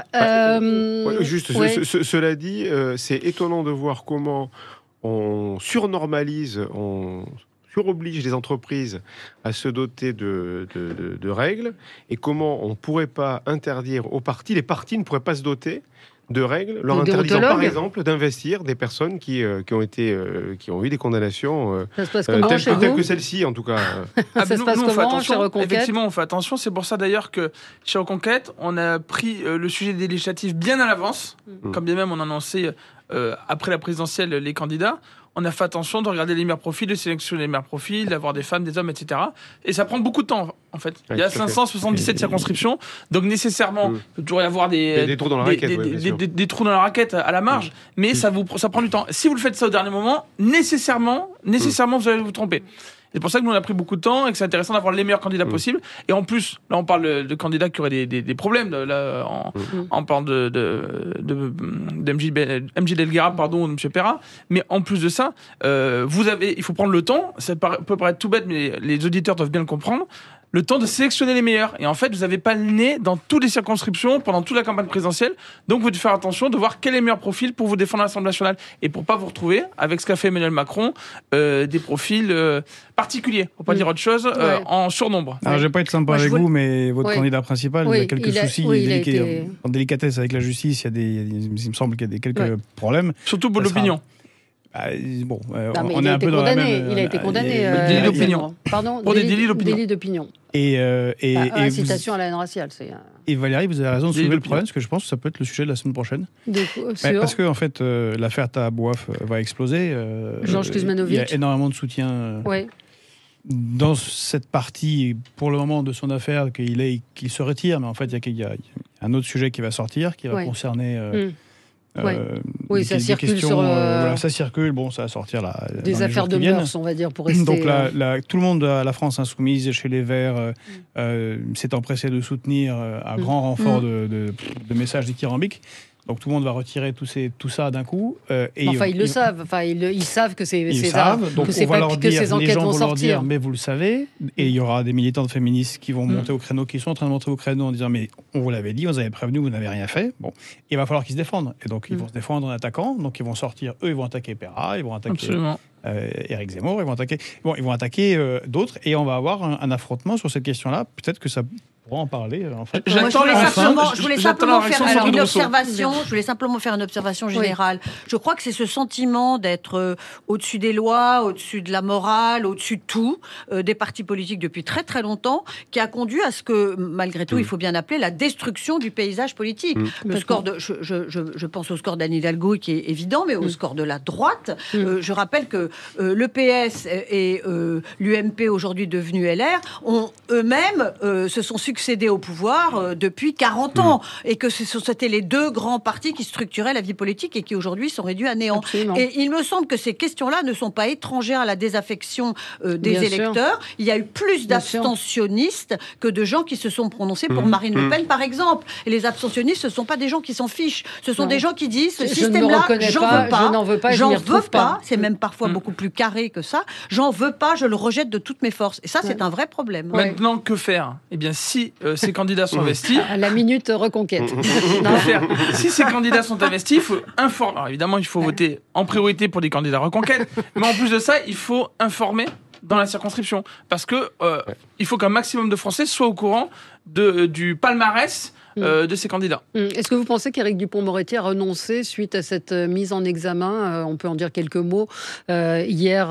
[SPEAKER 4] Cela dit, c'est étonnant de voir comment on surnormalise, on suroblige les entreprises à se doter de règles, et comment on ne pourrait pas interdire aux partis, les partis ne pourraient pas se doter de règles, leur interdisant par exemple d'investir des personnes qui ont eu des condamnations telles que celle-ci en tout cas.
[SPEAKER 2] Ça se passe comment chez Reconquête ?
[SPEAKER 6] Effectivement, on fait attention. C'est pour ça d'ailleurs que chez Reconquête, on a pris le sujet des législatives bien à l'avance, quand bien même on annonçait après la présidentielle les candidats. On a fait attention de regarder les meilleurs profils, de sélectionner les meilleurs profils, d'avoir des femmes, des hommes, etc. Et ça prend beaucoup de temps, en fait. Il y a 577 circonscriptions, donc nécessairement, il peut toujours y avoir des trous dans la raquette, des trous dans la raquette à la marge, mais ça prend du temps. Si vous le faites ça au dernier moment, nécessairement, vous allez vous tromper. C'est pour ça que nous on a pris beaucoup de temps et que c'est intéressant d'avoir les meilleurs candidats possibles. Et en plus, là on parle de candidats qui auraient des problèmes. On parle de MJ Delgarad, pardon, ou de M. Perra. Mais en plus de ça, il faut prendre le temps. Ça peut paraître tout bête, mais les auditeurs doivent bien le comprendre. le temps de sélectionner les meilleurs. Et en fait, vous n'avez pas le nez dans toutes les circonscriptions pendant toute la campagne présidentielle. Donc, vous devez faire attention de voir quel est le meilleur profil pour vous défendre à l'Assemblée nationale. Et pour ne pas vous retrouver, avec ce qu'a fait Emmanuel Macron, des profils particuliers, pour ne pas dire autre chose, en surnombre.
[SPEAKER 3] Alors, je ne vais pas être sympa avec vous, mais votre candidat principal, il a quelques soucis en délicatesse avec la justice. Il me semble qu'il y a quelques problèmes.
[SPEAKER 6] Surtout pour l'opinion.
[SPEAKER 3] On est un peu dans la même...
[SPEAKER 2] Il a été condamné.
[SPEAKER 6] Délit d'opinion.
[SPEAKER 2] Pardon,
[SPEAKER 6] pour des délits d'opinion.
[SPEAKER 2] Délit d'opinion. Incitation à la haine raciale.
[SPEAKER 3] Et Valérie, vous avez raison de soulever le problème, parce que je pense que ça peut être le sujet de la semaine prochaine. Parce que, en fait, l'affaire Tahabouaf va exploser.
[SPEAKER 2] Georges Kuzmanovic.
[SPEAKER 3] Il y a énormément de soutien dans cette partie, pour le moment, de son affaire, qu'il se retire. Mais en fait, il y a un autre sujet qui va sortir, qui va concerner...
[SPEAKER 2] ça circule
[SPEAKER 3] ça circule, ça va sortir là.
[SPEAKER 2] Des affaires de mœurs, on va dire, pour rester...
[SPEAKER 3] Donc tout le monde à la France insoumise, chez les Verts, s'est empressé de soutenir un grand renfort de messages dithyrambiques. Donc tout le monde va retirer tout ça d'un coup.
[SPEAKER 2] Ils le savent. Ils savent que ces
[SPEAKER 3] enquêtes
[SPEAKER 2] vont sortir.
[SPEAKER 3] Mais vous le savez. Et il y aura des militants de féministes qui vont monter au créneau, qui sont en train de monter au créneau en disant mais on vous l'avait dit, on vous avait prévenu, vous n'avez rien fait. Bon, il va falloir qu'ils se défendent. Et donc ils vont se défendre en attaquant. Donc ils vont sortir. Eux, ils vont attaquer Perra, ils vont attaquer Éric Zemmour, ils vont attaquer d'autres. Et on va avoir un affrontement sur cette question-là. Peut-être que ça pourra en parler. En fait.
[SPEAKER 5] Je voulais simplement faire une observation générale. Je crois que c'est ce sentiment d'être au-dessus des lois, au-dessus de la morale, au-dessus de tout, des partis politiques depuis très très longtemps, qui a conduit à ce que, malgré tout, il faut bien appeler la destruction du paysage politique. Le score je pense au score d'Anne Hidalgo qui est évident, mais au score de la droite. Je rappelle que le PS et l'UMP, aujourd'hui devenu LR, ont eux-mêmes se sont succédés au pouvoir depuis 40 ans, et que c'était les deux grands partis qui structuraient la vie politique et qui aujourd'hui sont réduits à néant. Absolument. Et il me semble que ces questions-là ne sont pas étrangères à la désaffection des électeurs. Il y a eu plus d'abstentionnistes que de gens qui se sont prononcés pour Marine Le Pen, par exemple. Et les abstentionnistes, ce ne sont pas des gens qui s'en fichent. Ce sont des gens qui disent ce système-là, j'en veux pas. C'est même parfois beaucoup plus carré que ça. J'en veux pas, je le rejette de toutes mes forces. Et ça, c'est un vrai problème.
[SPEAKER 6] Maintenant, que faire ? Eh bien, si ces candidats sont investis...
[SPEAKER 2] À la minute reconquête.
[SPEAKER 6] Si ces candidats sont investis, il faut informer. Alors, évidemment, il faut voter en priorité pour des candidats reconquête. Mais en plus de ça, il faut informer dans la circonscription. Parce que il faut qu'un maximum de Français soient au courant du palmarès de ces candidats.
[SPEAKER 2] Est-ce que vous pensez qu'Éric Dupond-Moretti a renoncé suite à cette mise en examen on peut en dire quelques mots. Hier,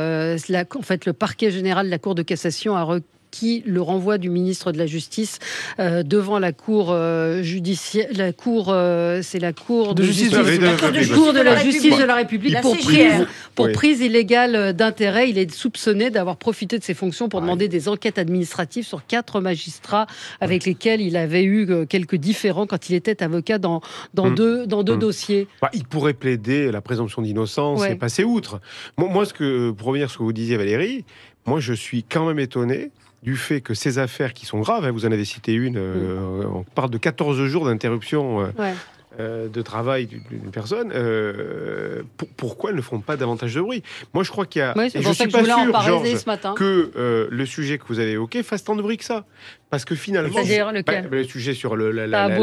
[SPEAKER 2] en fait, le parquet général de la Cour de cassation a requis le renvoi du ministre de la Justice devant la Cour judiciaire. C'est la Cour de justice de la Justice de la République pour prise illégale d'intérêt. Il est soupçonné d'avoir profité de ses fonctions pour demander des enquêtes administratives sur 4 magistrats avec lesquels il avait eu quelques différends quand il était avocat dans deux dossiers.
[SPEAKER 4] Il pourrait plaider la présomption d'innocence et passer outre. Moi, pour revenir à ce que vous disiez, Valérie, moi je suis quand même étonné du fait que ces affaires qui sont graves, vous en avez cité une, on parle de 14 jours d'interruption de travail d'une personne, pourquoi elles ne font pas davantage de bruit ? Moi, je crois qu'il y a...
[SPEAKER 2] je suis pas sûr, Georges,
[SPEAKER 4] que le sujet que vous avez évoqué fasse tant de bruit que ça. Parce que finalement...
[SPEAKER 2] C'est-à-dire lequel ?
[SPEAKER 4] Le sujet sur le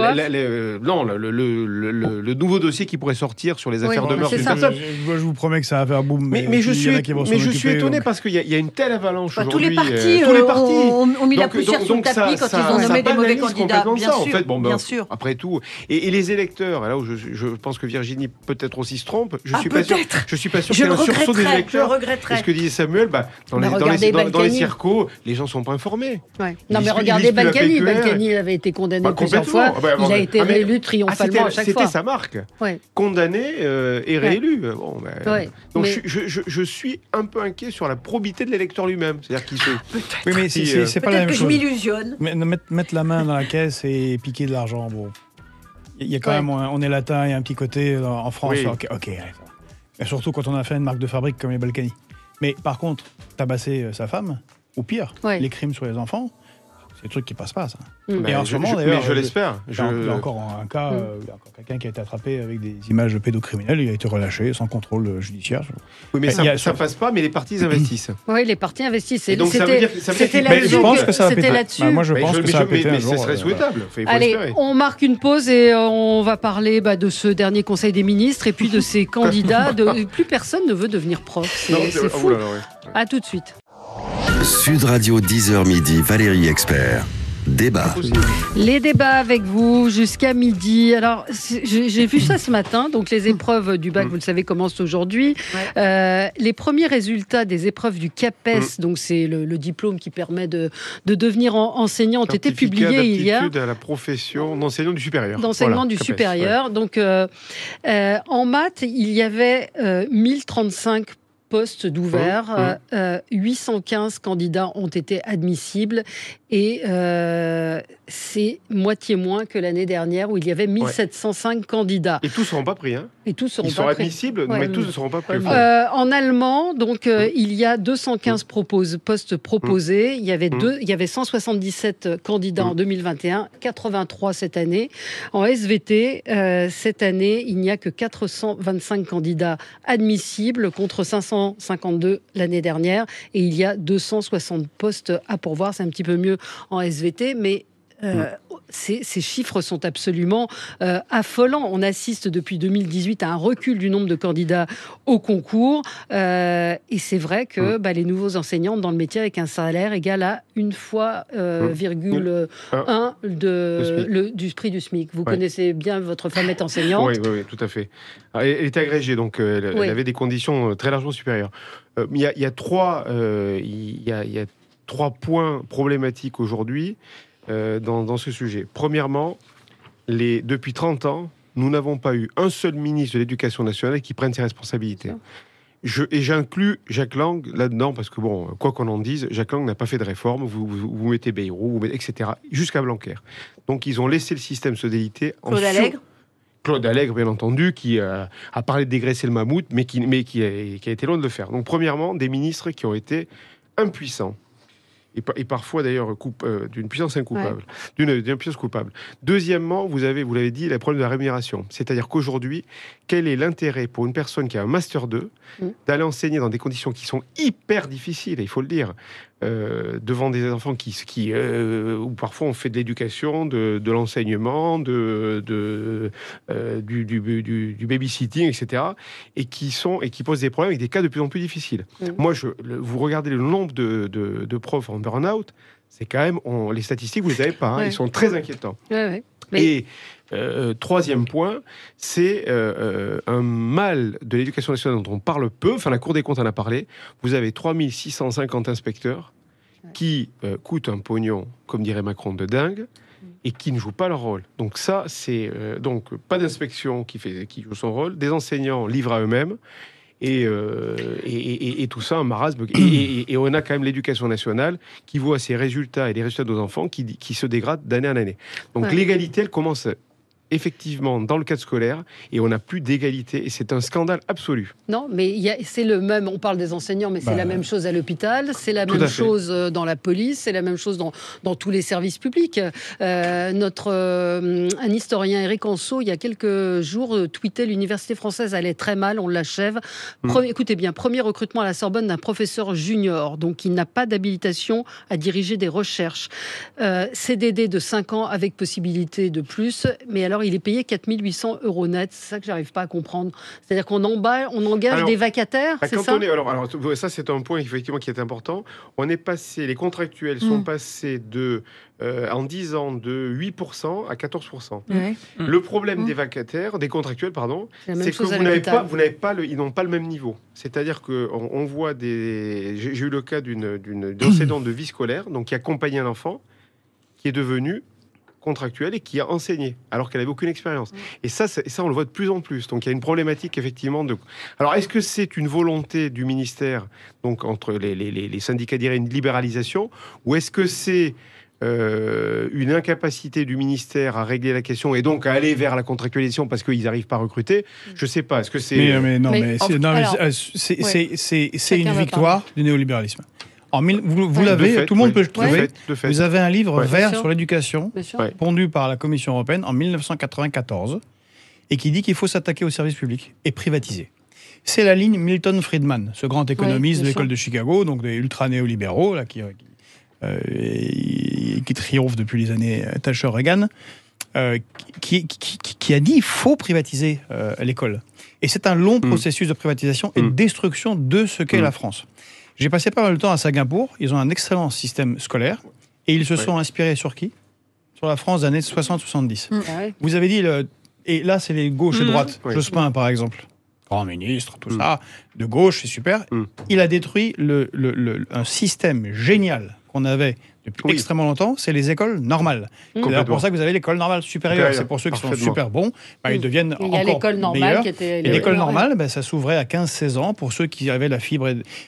[SPEAKER 4] nouveau dossier qui pourrait sortir sur les affaires de meurtre d'une personne.
[SPEAKER 3] Je vous promets que ça va faire boum.
[SPEAKER 4] Mais je suis étonné parce qu'il y a une telle avalanche aujourd'hui.
[SPEAKER 5] Tous les partis ont mis la poussière sous le tapis quand ils ont nommé des mauvais candidats. Bien sûr.
[SPEAKER 4] Après tout. Et les électeurs, là où je pense que Virginie peut-être aussi se trompe, je suis pas sûr qu'il y ait un sursaut des électeurs. Et ce que disait Samuel, dans les circos, les gens ne sont pas informés.
[SPEAKER 2] Non, mais regardez Balkany avait été condamné plusieurs fois. Il a été réélu triomphalement à chaque fois.
[SPEAKER 4] C'était sa marque. Condamné et réélu. Donc je suis un peu inquiet sur la probité de l'électeur lui-même. C'est-à-dire qu'il se...
[SPEAKER 3] Oui, mais c'est pas la même chose.
[SPEAKER 5] Je m'illusionne.
[SPEAKER 3] Mettre la main dans la caisse et piquer de l'argent, bon. Il y a quand même, on est latin, il y a un petit côté en France. Ok. Et surtout quand on a fait une marque de fabrique comme les Balkany. Mais par contre, tabasser sa femme, ou pire, les crimes sur les enfants, C'est des trucs qui passent pas, ça.
[SPEAKER 4] Et en ce moment, d'ailleurs, je l'espère.
[SPEAKER 3] Il y a encore un cas, il y a encore quelqu'un qui a été attrapé avec des images de pédocriminels, il a été relâché sans contrôle judiciaire.
[SPEAKER 4] Oui, mais ça passe pas, mais les partis investissent.
[SPEAKER 2] Oui, les partis investissent.
[SPEAKER 4] Et donc c'était
[SPEAKER 2] là-dessus.
[SPEAKER 3] Moi, je pense que ça va péter un jour.
[SPEAKER 4] Mais ce serait souhaitable.
[SPEAKER 2] Allez, on marque une pause et on va parler de ce dernier Conseil des ministres et puis de ces candidats. Plus personne ne veut devenir prof. C'est fou. À tout de suite.
[SPEAKER 1] Sud Radio 10h midi, Valérie Expert. Débat.
[SPEAKER 2] Les débats avec vous jusqu'à midi. Alors, j'ai vu ça ce matin. Donc, les épreuves du bac, vous le savez, commencent aujourd'hui. Les premiers résultats des épreuves du CAPES, donc c'est le diplôme qui permet de devenir enseignant, ont été publiés il y a...
[SPEAKER 4] à la profession d'enseignant du supérieur.
[SPEAKER 2] D'enseignant du supérieur. Ouais. Donc, en maths, il y avait 1035 postes d'ouverts, 815 candidats ont été admissibles et c'est moitié moins que l'année dernière où il y avait 1705 candidats.
[SPEAKER 4] Et tous ne seront pas pris, hein.
[SPEAKER 2] Et tous seront
[SPEAKER 4] Ils sont admissibles, mais tous ne seront pas pris.
[SPEAKER 2] En allemand, donc il y a 215 postes proposés. Il y avait 177 candidats en 2021, 83 cette année. En SVT, cette année, il n'y a que 425 candidats admissibles contre 552 l'année dernière. Et il y a 260 postes à pourvoir. C'est un petit peu mieux en SVT, mais ces chiffres sont absolument affolants. On assiste depuis 2018 à un recul du nombre de candidats au concours. Et c'est vrai que les nouveaux enseignants dans le métier avec un salaire égal à 1,1 du prix du SMIC. Vous connaissez bien, votre femme est enseignante.
[SPEAKER 4] Oui, tout à fait. Elle est agrégée, donc elle avait des conditions très largement supérieures. Il y a trois points problématiques aujourd'hui dans ce sujet. Premièrement, depuis 30 ans, nous n'avons pas eu un seul ministre de l'Éducation nationale qui prenne ses responsabilités. Et j'inclus Jacques Lang là-dedans, parce que, quoi qu'on en dise, Jacques Lang n'a pas fait de réforme, vous mettez Bayrou, etc., jusqu'à Blanquer. Donc, ils ont laissé le système se déliter. Claude Allègre, bien entendu, qui a parlé de dégraisser le mammouth, mais qui a été loin de le faire. Donc, premièrement, des ministres qui ont été impuissants. Et parfois d'ailleurs d'une puissance incoupable, d'une puissance coupable. Deuxièmement, vous l'avez dit, le problème de la rémunération. C'est-à-dire qu'aujourd'hui, quel est l'intérêt pour une personne qui a un Master 2 d'aller enseigner dans des conditions qui sont hyper difficiles, il faut le dire, devant des enfants où parfois on fait de l'éducation, de l'enseignement, du babysitting, etc., et qui posent des problèmes avec des cas de plus en plus difficiles. Moi, vous regardez le nombre de profs en burn-out, c'est quand même, les statistiques, vous les avez pas, ils sont très inquiétants. Et troisième point, c'est un mal de l'éducation nationale dont on parle peu, la Cour des comptes en a parlé. Vous avez 3650 inspecteurs qui coûtent un pognon, comme dirait Macron, de dingue, et qui ne jouent pas leur rôle. Donc ça, c'est donc pas d'inspection qui joue son rôle, des enseignants livrés à eux-mêmes, et tout ça, un marasme. Et on a quand même l'éducation nationale qui voit ses résultats et les résultats de nos enfants qui se dégradent d'année en année. Donc l'égalité, elle commence effectivement dans le cadre scolaire et on n'a plus d'égalité et c'est un scandale absolu.
[SPEAKER 2] Non, mais c'est le même, on parle des enseignants, mais c'est la même chose à l'hôpital, c'est la même chose dans la police, c'est la même chose dans tous les services publics. Un historien, Éric Anceau, il y a quelques jours, tweetait « L'université française allait très mal, on l'achève ». Écoutez bien, premier recrutement à la Sorbonne d'un professeur junior, donc il n'a pas d'habilitation à diriger des recherches. CDD de 5 ans avec possibilité de plus, mais alors il est payé 4 800 € net. C'est ça que j'arrive pas à comprendre. C'est-à-dire qu'on engage des vacataires, c'est ça ?
[SPEAKER 4] Alors, ça, c'est un point effectivement qui est important. Les contractuels sont passés en 10 ans de 8% à 14%. Le problème des vacataires, des contractuels, c'est que ils n'ont pas le même niveau. C'est-à-dire qu'on voit j'ai eu le cas d'une enseignante de vie scolaire, donc qui accompagnait un enfant, qui est devenu contractuelle et qui a enseigné alors qu'elle n'avait aucune expérience. Et ça, on le voit de plus en plus. Donc il y a une problématique effectivement Alors est-ce que c'est une volonté du ministère, donc entre les syndicats diraient une libéralisation, ou est-ce que c'est une incapacité du ministère à régler la question et donc à aller vers la contractualisation parce qu'ils n'arrivent pas à recruter? Je ne sais pas. Est-ce que c'est...
[SPEAKER 3] C'est une victoire du néolibéralisme. Vous l'avez, tout le monde peut le trouver.
[SPEAKER 4] De fait.
[SPEAKER 3] Vous avez un livre vert
[SPEAKER 2] sûr.
[SPEAKER 3] sur l'éducation, pondu par la Commission européenne en 1994, et qui dit qu'il faut s'attaquer aux services publics et privatiser. C'est la ligne Milton Friedman, ce grand économiste de l'école de Chicago, donc des ultra-néolibéraux, là, qui triomphe depuis les années Thatcher-Reagan, qui a dit qu'il faut privatiser l'école. Et c'est un long processus de privatisation et de destruction de ce qu'est la France. J'ai passé pas mal de temps à Singapour, ils ont un excellent système scolaire, et ils se sont inspirés sur qui ? Sur la France des années 60-70. Vous avez dit, et là c'est les gauches et droites, Jospin par exemple, grand ministre, tout ça, de gauche, c'est super. Il a détruit un système génial qu'on avait depuis extrêmement longtemps, c'est les écoles normales. C'est d'ailleurs pour ça que vous avez l'école normale supérieure. C'est pour ceux qui sont super bons, ils deviennent encore meilleurs. Il y a l'école normale qui était... Et l'école normale, ça s'ouvrait à 15-16 ans pour ceux qui avaient la fibre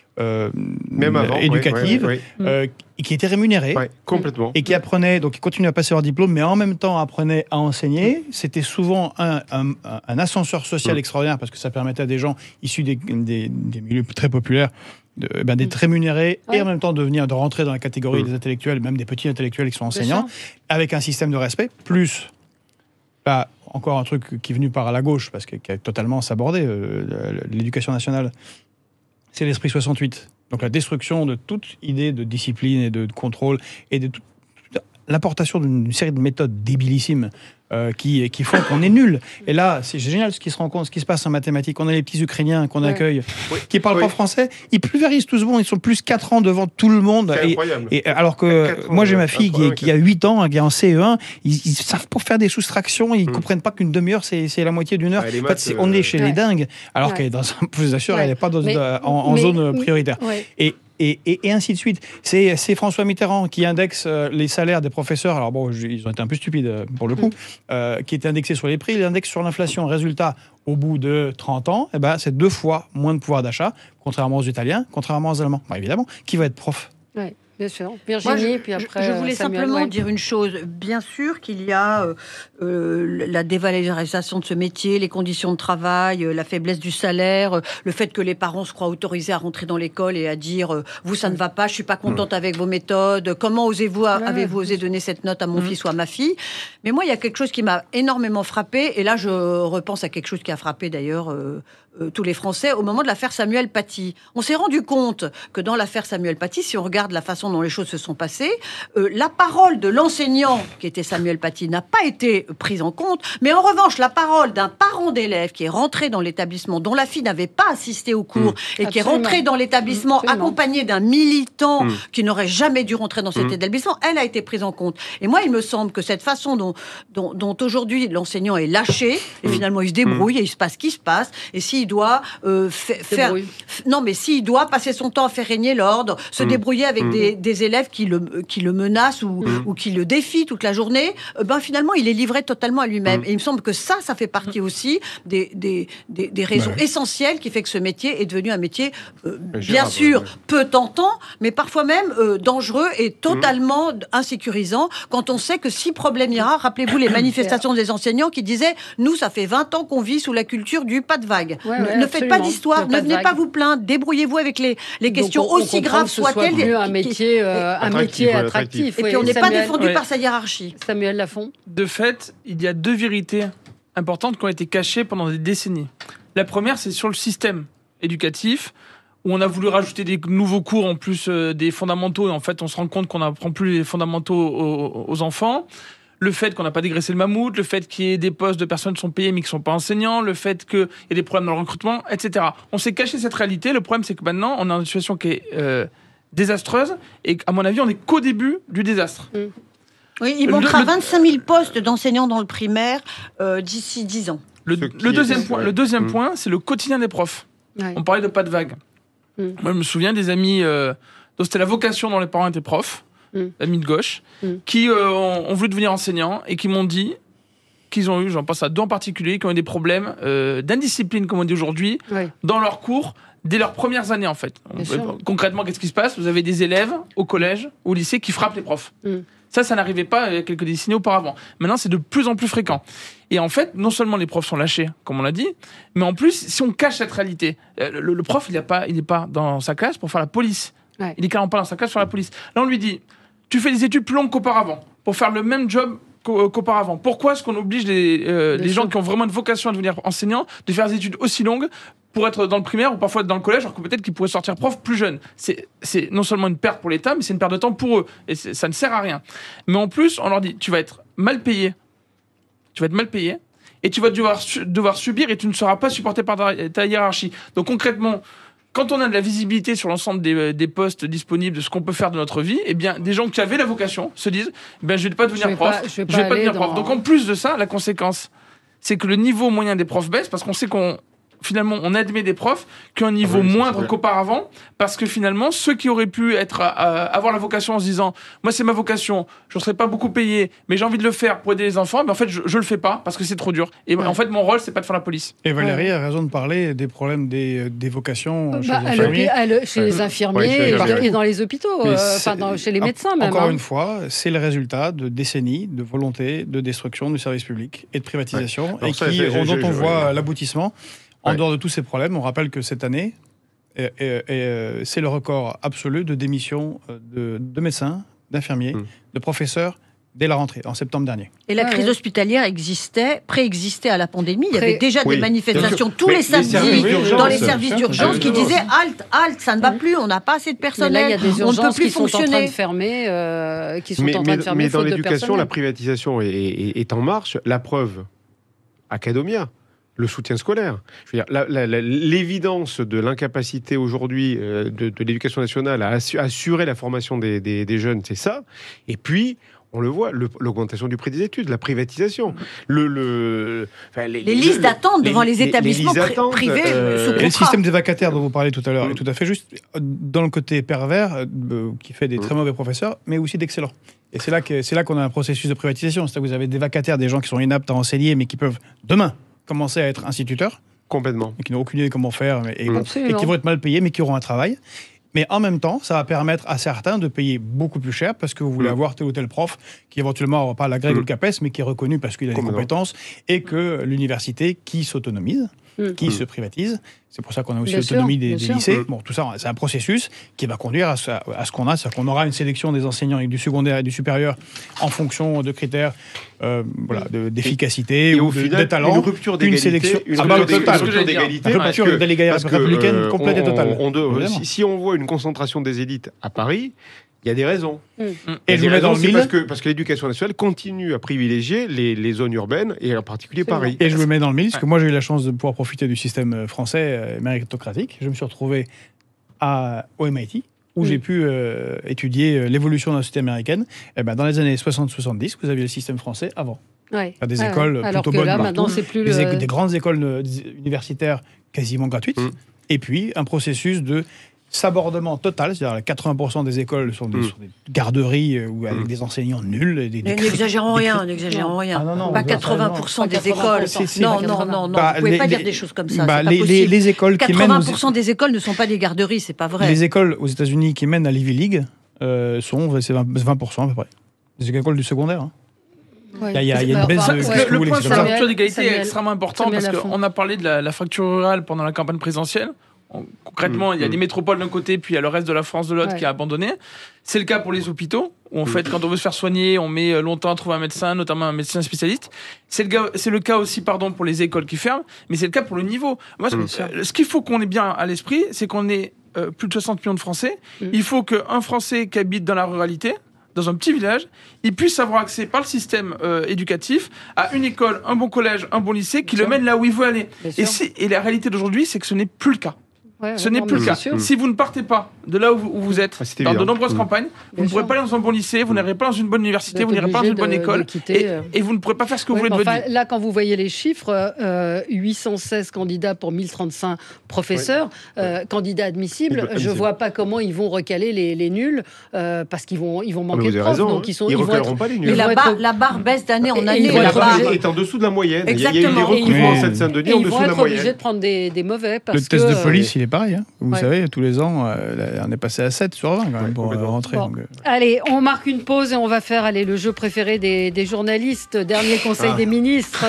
[SPEAKER 3] même avant, éducative, qui était rémunérée.
[SPEAKER 4] Complètement.
[SPEAKER 3] Et qui apprenaient, donc ils continuaient à passer leur diplôme, mais en même temps apprenaient à enseigner. C'était souvent un ascenseur social extraordinaire, parce que ça permettait à des gens issus des milieux très populaires d'être rémunérés et en même temps de rentrer dans la catégorie des intellectuels, même des petits intellectuels qui sont enseignants, avec un système de respect, plus là, encore un truc qui est venu par la gauche, parce qu'il a totalement sabordé l'éducation nationale, c'est l'esprit 68. Donc la destruction de toute idée de discipline et de contrôle et de l'importation d'une série de méthodes débilissimes qui font qu'on est nul. Et là, c'est génial ce qui se rend compte, ce qui se passe en mathématiques. On a les petits Ukrainiens qu'on accueille, qui parlent pas français. Ils pulvérisent tous bon. Ils sont plus 4 ans devant tout le monde. Et alors que moi, j'ai ma fille qui a 8 ans, qui est en CE1. Ils savent pas faire des soustractions. Ils comprennent pas qu'une demi-heure, c'est la moitié d'une heure. En fait, on est chez les dingues. Alors qu'elle est dans je vous assure, elle n'est pas en zone prioritaire. Et ainsi de suite. C'est François Mitterrand qui indexe les salaires des professeurs. Alors bon, ils ont été un peu stupides pour le coup. Qui était indexé sur les prix, il indexe sur l'inflation. Résultat, au bout de 30 ans, c'est 2 fois moins de pouvoir d'achat, contrairement aux Italiens, contrairement aux Allemands. Évidemment, qui va être prof ?
[SPEAKER 2] Bien sûr. Virginie, puis après.
[SPEAKER 5] Je voulais simplement dire une chose. Bien sûr qu'il y a la dévalorisation de ce métier, les conditions de travail, la faiblesse du salaire, le fait que les parents se croient autorisés à rentrer dans l'école et à dire vous ça ne va pas, je suis pas contente avec vos méthodes. Comment avez-vous osé donner cette note à mon fils ou à ma fille ? Mais moi, il y a quelque chose qui m'a énormément frappée. Et là, je repense à quelque chose qui a frappé d'ailleurs tous les Français au moment de l'affaire Samuel Paty. On s'est rendu compte que dans l'affaire Samuel Paty, si on regarde la façon dont les choses se sont passées, la parole de l'enseignant qui était Samuel Paty n'a pas été prise en compte, mais en revanche, la parole d'un parent d'élève qui est rentré dans l'établissement, dont la fille n'avait pas assisté au cours et qui est rentré dans l'établissement accompagné d'un militant qui n'aurait jamais dû rentrer dans cet établissement, elle a été prise en compte. Et moi, il me semble que cette façon dont aujourd'hui l'enseignant est lâché, et finalement il se débrouille et il se passe ce qui se passe, et s'il doit s'il doit passer son temps à faire régner l'ordre, se débrouiller avec des élèves qui le menacent ou qui le défient toute la journée, finalement il est livré totalement à lui-même. Et il me semble que ça fait partie aussi des raisons essentielles qui fait que ce métier est devenu un métier bien sûr peu tentant, mais parfois même dangereux et totalement insécurisant quand on sait que si problème il y a, rappelez-vous les manifestations des enseignants qui disaient nous ça fait 20 ans qu'on vit sous la culture du pas de vague. Ne faites pas d'histoire, ne venez pas vous plaindre, débrouillez-vous avec les questions aussi graves soient-elles.
[SPEAKER 2] Un métier attractif.
[SPEAKER 5] Et puis on n'est pas défendu par sa hiérarchie.
[SPEAKER 2] Samuel Lafont.
[SPEAKER 6] De fait, il y a 2 vérités importantes qui ont été cachées pendant des décennies. La première, c'est sur le système éducatif, où on a voulu rajouter des nouveaux cours en plus des fondamentaux, et en fait on se rend compte qu'on n'apprend plus les fondamentaux aux enfants. Le fait qu'on n'a pas dégraissé le mammouth, le fait qu'il y ait des postes de personnes qui sont payées mais qui ne sont pas enseignants, le fait qu'il y ait des problèmes dans le recrutement, etc. On s'est caché cette réalité. Le problème, c'est que maintenant, on est dans une situation qui est désastreuse et à mon avis, on n'est qu'au début du désastre.
[SPEAKER 5] Oui, il manquera 25 000 postes d'enseignants dans le primaire d'ici 10 ans.
[SPEAKER 6] Le deuxième point, c'est le quotidien des profs. Ouais. On parlait de pas de vague. Moi, je me souviens des amis dont c'était la vocation dont les parents étaient profs, amis de gauche, qui ont voulu devenir enseignants et qui m'ont dit qu'ils ont eu, j'en pense à 2 en particulier, qui ont eu des problèmes d'indiscipline, comme on dit aujourd'hui, dans leurs cours, dès leurs premières années, en fait. Concrètement, qu'est-ce qui se passe ? Vous avez des élèves au collège, au lycée, qui frappent les profs. Ça n'arrivait pas il y a quelques décennies auparavant. Maintenant, c'est de plus en plus fréquent. Et en fait, non seulement les profs sont lâchés, comme on l'a dit, mais en plus, si on cache cette réalité, le prof, il n'est pas dans sa classe pour faire la police
[SPEAKER 2] Ouais.
[SPEAKER 6] Il est carrément pas dans sa classe sur la police. Là, on lui dit, tu fais des études plus longues qu'auparavant pour faire le même job qu'auparavant. Pourquoi est-ce qu'on oblige les gens qui ont vraiment une vocation à devenir enseignants de faire des études aussi longues pour être dans le primaire ou parfois dans le collège, alors que peut-être qu'ils pourraient sortir prof plus jeunes. C'est non seulement une perte pour l'État, mais c'est une perte de temps pour eux. Et ça ne sert à rien. Mais en plus, on leur dit, tu vas être mal payé. Tu vas être mal payé. Et tu vas devoir subir et tu ne seras pas supporté par ta hiérarchie. Donc concrètement, quand on a de la visibilité sur l'ensemble des postes disponibles, de ce qu'on peut faire de notre vie, eh bien, des gens qui avaient la vocation se disent, je ne vais pas devenir prof. Je vais pas devenir prof. Donc en plus de ça, la conséquence, c'est que le niveau moyen des profs baisse parce qu'on sait finalement, on admet des profs qui ont un niveau moindre qu'auparavant, parce que finalement, ceux qui auraient pu avoir la vocation en se disant, moi c'est ma vocation, je ne serai pas beaucoup payé, mais j'ai envie de le faire pour aider les enfants, mais en fait je le fais pas parce que c'est trop dur. Et en fait, mon rôle, c'est pas de faire la police.
[SPEAKER 3] Et Valérie a raison de parler des problèmes des vocations chez les infirmiers.
[SPEAKER 2] Chez les infirmiers et dans les hôpitaux, chez les médecins même.
[SPEAKER 3] Encore une fois, c'est le résultat de décennies de volonté de destruction du service public et de privatisation, dont on voit l'aboutissement. En dehors de tous ces problèmes, on rappelle que cette année, c'est le record absolu de démission de médecins, d'infirmiers, de professeurs dès la rentrée, en septembre dernier.
[SPEAKER 5] Et la crise hospitalière préexistait à la pandémie. Il y avait déjà des manifestations tous les samedis dans les services d'urgence qui disaient halte, ça ne va plus, on n'a pas assez de personnel,
[SPEAKER 2] là, il y a des
[SPEAKER 5] on ne peut plus fonctionner.
[SPEAKER 2] Sont en train de fermer,
[SPEAKER 4] mais dans l'éducation, la privatisation est en marche. La preuve, Academia. Le soutien scolaire. Je veux dire, l'évidence de l'incapacité aujourd'hui de l'éducation nationale à assurer la formation des jeunes, c'est ça. Et puis, on le voit, l'augmentation du prix des études, la privatisation. Les
[SPEAKER 5] listes d'attente devant les établissements privés sous contrat.
[SPEAKER 3] Le système des vacataires dont vous parlez tout à l'heure est tout à fait juste, dans le côté pervers, qui fait des très mauvais professeurs, mais aussi d'excellents. Et c'est là qu'on a un processus de privatisation. C'est-à-dire que vous avez des vacataires, des gens qui sont inaptes à enseigner, mais qui peuvent, demain, commencer à être instituteurs.
[SPEAKER 4] Complètement.
[SPEAKER 3] Et qui n'ont aucune idée comment faire, et qui vont être mal payés, mais qui auront un travail. Mais en même temps, ça va permettre à certains de payer beaucoup plus cher parce que vous voulez avoir tel ou tel prof qui éventuellement n'aura pas la grève ou le CAPES, mais qui est reconnu parce qu'il a des compétences, et que l'université qui s'autonomise, qui se privatise. C'est pour ça qu'on a aussi l'autonomie des lycées. Bon, tout ça, c'est un processus qui va conduire à ce qu'on a, c'est-à-dire qu'on aura une sélection des enseignants du secondaire et du supérieur en fonction de critères d'efficacité ou de talent.
[SPEAKER 4] Une rupture d'égalité.
[SPEAKER 3] Une rupture d'égalité républicaine complète et totale.
[SPEAKER 4] Si on voit une concentration des élites à Paris, il y a des raisons.
[SPEAKER 3] Et je vous mets dans le mille.
[SPEAKER 4] Parce que l'éducation nationale continue à privilégier les zones urbaines, et en particulier Paris.
[SPEAKER 3] Et je vous mets dans le mille, parce que moi j'ai eu la chance de pouvoir profiter du système français méritocratique. Je me suis retrouvé au MIT, où j'ai pu étudier l'évolution de la société américaine. Et dans les années 60-70, vous aviez le système français avant. Des écoles plutôt bonnes partout, des grandes écoles universitaires quasiment gratuites, et puis un processus de sabordement total, c'est-à-dire 80% des écoles sont des garderies ou avec des enseignants nuls.
[SPEAKER 5] N'exagérons rien. Pas 80% des écoles. Non, vous ne pouvez pas dire des choses comme ça.
[SPEAKER 3] Les écoles
[SPEAKER 5] 80% des écoles ne sont pas des garderies, c'est pas vrai.
[SPEAKER 3] Les écoles aux États-Unis qui mènent à l'Ivy League sont 20% à peu près. Les écoles du secondaire. Il y a une baisse
[SPEAKER 6] le point sur la rupture d'égalité est extrêmement important parce qu'on a parlé de la fracture rurale pendant la campagne présidentielle. Concrètement, il y a des métropoles d'un côté, puis il y a le reste de la France de l'autre qui a abandonné. C'est le cas pour les hôpitaux, où en fait, quand on veut se faire soigner, on met longtemps à trouver un médecin, notamment un médecin spécialiste. C'est le cas aussi, pour les écoles qui ferment, mais c'est le cas pour le niveau. Moi, ce qu'il faut qu'on ait bien à l'esprit, c'est qu'on ait plus de 60 millions de Français. Il faut qu'un Français qui habite dans la ruralité, dans un petit village, il puisse avoir accès par le système éducatif à une école, un bon collège, un bon lycée qui le mène là où il veut aller. Et la réalité d'aujourd'hui, c'est que ce n'est plus le cas. Ce n'est plus le cas. Si vous ne partez pas de là où vous êtes, dans de nombreuses campagnes, vous ne pourrez pas aller dans un bon lycée, vous n'irez pas dans une bonne université, vous n'irez pas dans une bonne école, et vous ne pourrez pas faire ce que vous voulez de votre vie.
[SPEAKER 2] Là, quand vous voyez les chiffres, 816 candidats pour 1035 professeurs, candidats admissibles, je ne vois pas comment ils vont recaler les nuls, parce qu'ils vont manquer de profs. Donc
[SPEAKER 4] ils ne recaleront pas les nuls.
[SPEAKER 5] La barre baisse d'année en année.
[SPEAKER 4] La barre est en dessous de la moyenne. Il y a eu des recrutements en Seine-Saint-Denis en dessous de la moyenne.
[SPEAKER 2] Ils vont être obligés de prendre des mauvais.
[SPEAKER 3] Le test de police, il est pareil. Vous savez, tous les ans, on est passé à 7 sur 20 quand même pour rentrer.
[SPEAKER 2] Bon. Allez, on marque une pause et on va faire le jeu préféré des journalistes. Dernier conseil des ministres.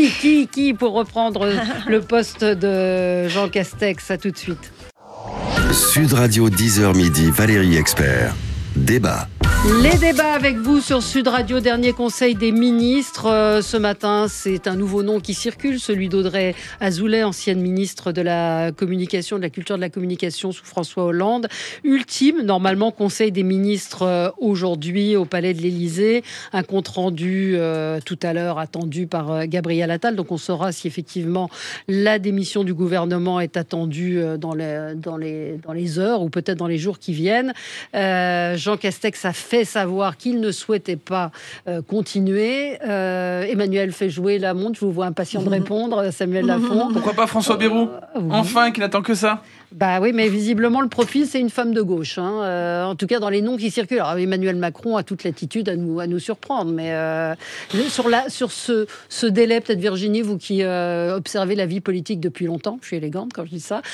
[SPEAKER 2] Qui pour reprendre le poste de Jean Castex? À tout de suite.
[SPEAKER 1] Sud Radio 10h midi, Valérie Expert. Débat.
[SPEAKER 2] Les débats avec vous sur Sud Radio, dernier conseil des ministres. Ce matin, c'est un nouveau nom qui circule, celui d'Audrey Azoulay, ancienne ministre de la Communication, de la Culture de la Communication sous François Hollande. Ultime, normalement, conseil des ministres aujourd'hui au Palais de l'Élysée. Un compte-rendu tout à l'heure attendu par Gabriel Attal. Donc on saura si effectivement la démission du gouvernement est attendue dans les heures ou peut-être dans les jours qui viennent. Jean Castex a fait savoir qu'il ne souhaitait pas continuer. Emmanuel fait jouer la montre. Je vous vois impatient de répondre, Samuel Lafont.
[SPEAKER 6] Pourquoi pas François Bayrou ? Enfin, qui n'attend que ça.
[SPEAKER 2] Bah oui, mais visiblement, le profil, c'est une femme de gauche. En tout cas, dans les noms qui circulent. Alors, Emmanuel Macron a toute l'attitude à nous surprendre. Mais sur ce délai, peut-être Virginie, vous qui observez la vie politique depuis longtemps, je suis élégante quand je dis ça,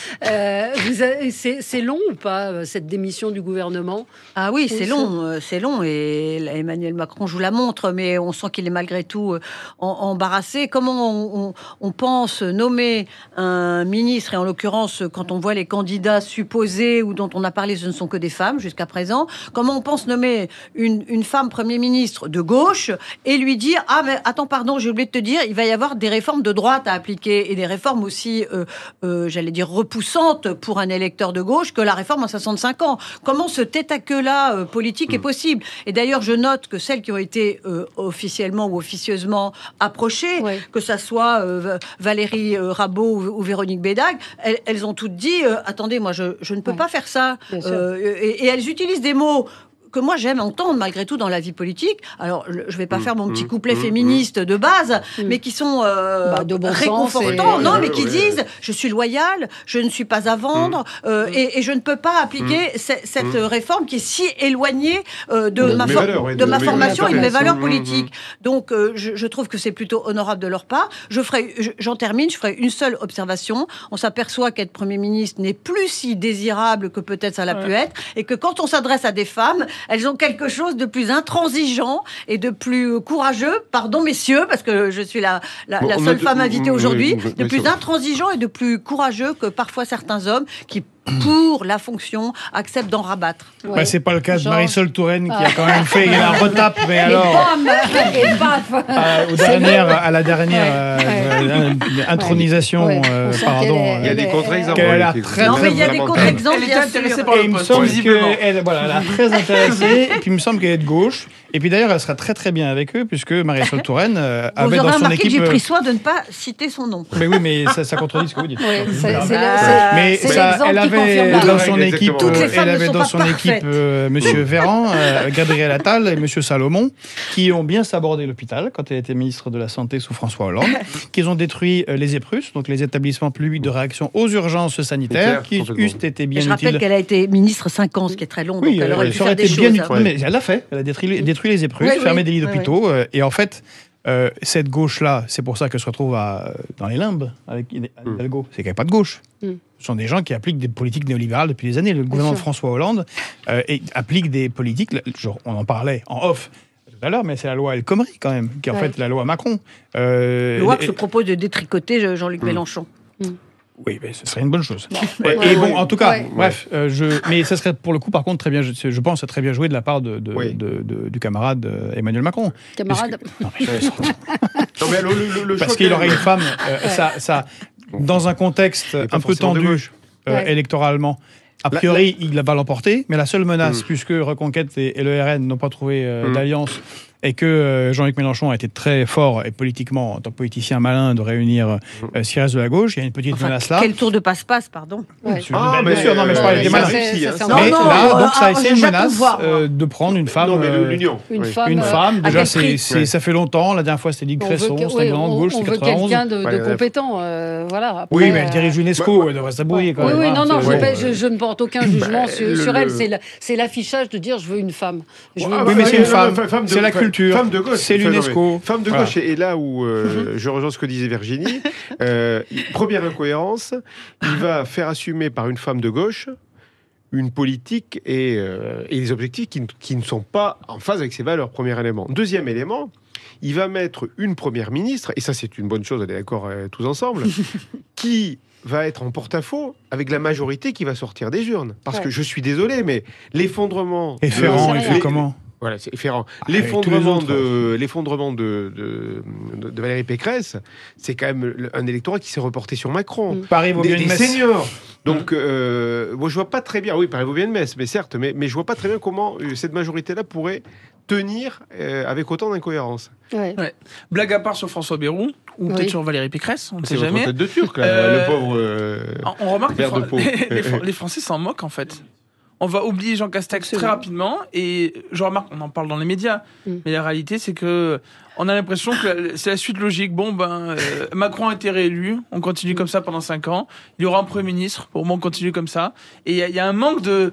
[SPEAKER 2] c'est long ou pas, cette démission du gouvernement ?
[SPEAKER 5] Ah oui, c'est long. Et Emmanuel Macron joue la montre, mais on sent qu'il est malgré tout embarrassé. Comment on pense nommer un ministre, et en l'occurrence, quand on voit les candidats supposés ou dont on a parlé, ce ne sont que des femmes jusqu'à présent. Comment on pense nommer une femme Premier ministre de gauche et lui dire « Ah, mais attends, pardon, j'ai oublié de te dire, il va y avoir des réformes de droite à appliquer et des réformes aussi, j'allais dire, repoussantes pour un électeur de gauche que la réforme à 65 ans. » Comment ce tête-à-queue-là politique est possible ? Et d'ailleurs, je note que celles qui ont été officiellement ou officieusement approchées, que ça soit Valérie Rabault ou Véronique Bédague, elles ont toutes dit attendez, moi je ne peux pas faire ça. Et elles utilisent des mots que moi j'aime entendre malgré tout dans la vie politique. Alors je vais pas faire mon petit couplet féministe de base, mais qui sont
[SPEAKER 2] de bon
[SPEAKER 5] réconfortants, mais qui disent je suis loyale, je ne suis pas à vendre, et je ne peux pas appliquer cette réforme qui est si éloignée de ma formation et de mes valeurs politiques. Donc je trouve que c'est plutôt honorable de leur part. J'en termine, je ferai une seule observation. On s'aperçoit qu'être Premier ministre n'est plus si désirable que peut-être ça l'a pu être, et que quand on s'adresse à des femmes, elles ont quelque chose de plus intransigeant et de plus courageux, pardon messieurs, parce que je suis la seule femme invitée aujourd'hui, de plus intransigeant et de plus courageux que parfois certains hommes qui, pour la fonction, acceptent d'en rabattre.
[SPEAKER 3] Bah, c'est pas le cas de Marisol Touraine qui a quand même fait un retape, mais alors à la dernière intronisation, pardon.
[SPEAKER 4] Il y a des contre-exemples.
[SPEAKER 5] Il y a des contre-exemples.
[SPEAKER 6] Elle est intéressée par le poste, visiblement.
[SPEAKER 3] Elle est très intéressée, et puis il me semble qu'elle est de gauche. Et puis d'ailleurs, elle sera très très bien avec eux, puisque Marisol Touraine avait dans son équipe.
[SPEAKER 5] J'ai pris soin de ne pas citer son nom.
[SPEAKER 3] Mais oui, mais ça contredit ce que vous dites.
[SPEAKER 2] Mais elle avait
[SPEAKER 3] dans son équipe Monsieur Véran, Gabriel Attal et Monsieur Salomon, qui ont bien sabordé l'hôpital quand elle était ministre de la Santé sous François Hollande, qui ont détruit les EPRUS, donc les établissements publics de réaction aux urgences sanitaires, qui eussent été bien utiles.
[SPEAKER 5] Je rappelle qu'elle a été ministre 5 ans, ce qui est très long, donc elle aurait pu faire des choses.
[SPEAKER 3] Mais elle l'a fait, elle a détruit les EPRUS, fermé des lits d'hôpitaux, et en fait, cette gauche-là, c'est pour ça qu'elle se retrouve dans les limbes avec Hidalgo. C'est qu'il n'y a pas de gauche. Ce sont des gens qui appliquent des politiques néolibérales depuis des années. Le gouvernement de François Hollande applique des politiques, on en parlait en off tout à l'heure, mais c'est la loi El Khomri quand même, qui est en fait la loi Macron.
[SPEAKER 5] Loi que se propose de détricoter Jean-Luc Mélenchon.
[SPEAKER 3] Oui, mais ce serait une bonne chose. En tout cas, bref, mais ça serait pour le coup, par contre, très bien, je pense, très bien joué de la part du camarade Emmanuel Macron.
[SPEAKER 2] Camarade.
[SPEAKER 3] Parce qu'il aurait une femme, dans un contexte un peu tendu électoralement. A priori, il va l'emporter, mais la seule menace, puisque Reconquête et le RN n'ont pas trouvé d'alliance, et que Jean-Luc Mélenchon a été très fort et politiquement, en tant que politicien malin, de réunir ce qui reste de la gauche. Il y a une petite menace là.
[SPEAKER 5] Quel tour de passe-passe, pardon.
[SPEAKER 3] Bien sûr, mais je parlais des malins. Mais là, donc ça c'est une menace de prendre une femme. Une femme, déjà, ça fait longtemps. La dernière fois, c'était Ligue Cresson, c'était une grande gauche, c'est 91.
[SPEAKER 2] On veut quelqu'un de compétent, voilà.
[SPEAKER 3] Oui, mais elle dirige l'UNESCO, elle devrait s'abrouiller quand même.
[SPEAKER 2] Oui, non, je ne porte aucun jugement sur elle. C'est l'affichage de dire je veux une femme.
[SPEAKER 3] Oui, mais c'est une femme, c'est la culture.
[SPEAKER 4] Femme de gauche,
[SPEAKER 3] c'est l'UNESCO.
[SPEAKER 4] Femme de gauche, et là où je rejoins ce que disait Virginie, première incohérence, il va faire assumer par une femme de gauche une politique et des objectifs qui ne sont pas en phase avec ses valeurs, premier élément. Deuxième élément, il va mettre une première ministre, et ça c'est une bonne chose, on est d'accord tous ensemble, qui va être en porte-à-faux avec la majorité qui va sortir des urnes. Parce que je suis désolé, mais l'effondrement...
[SPEAKER 3] Et Ferrand, il fait comment ?
[SPEAKER 4] Voilà, c'est Ferrand. L'effondrement de Valérie Pécresse, c'est quand même un électorat qui s'est reporté sur Macron.
[SPEAKER 3] Paris vaut bien une messe.
[SPEAKER 4] Seniors. Donc, moi, je vois pas très bien. Oui, Paris vaut bien une messe, mais certes, mais je vois pas très bien comment cette majorité-là pourrait tenir avec autant d'incohérence.
[SPEAKER 2] Ouais.
[SPEAKER 6] Blague à part sur François Bayrou ou peut-être sur Valérie Pécresse, on ne sait jamais.
[SPEAKER 4] C'est votre tête de Turc, là, le pauvre.
[SPEAKER 6] On remarque que les Français s'en moquent en fait. On va oublier Jean Castex très rapidement et je remarque, on en parle dans les médias, mais la réalité c'est que on a l'impression que c'est la suite logique. Bon Macron a été réélu, on continue comme ça pendant 5 ans. Il y aura un Premier ministre, au moins on continue comme ça. Et il y a un manque de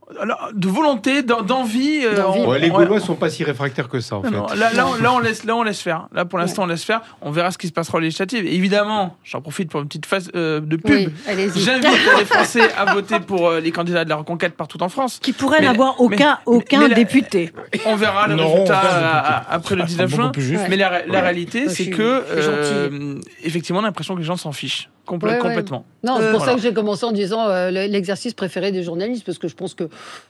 [SPEAKER 6] volonté, d'envie.
[SPEAKER 4] Les Gaulois sont pas si réfractaires que ça, en fait.
[SPEAKER 6] Non, là, on laisse faire. Là, pour l'instant, on laisse faire. On verra ce qui se passera aux législatives. Et évidemment, j'en profite pour une petite phase de pub.
[SPEAKER 2] Oui, allez-y.
[SPEAKER 6] J'invite les Français à voter pour les candidats de la Reconquête partout en France.
[SPEAKER 5] Qui pourraient n'avoir aucun député.
[SPEAKER 6] On verra le résultat après le 19 juin. Mais la réalité, c'est que, effectivement, on a l'impression que les gens s'en fichent. Complètement.
[SPEAKER 2] Non, c'est pour ça que j'ai commencé en disant l'exercice préféré des journalistes, parce que je pense que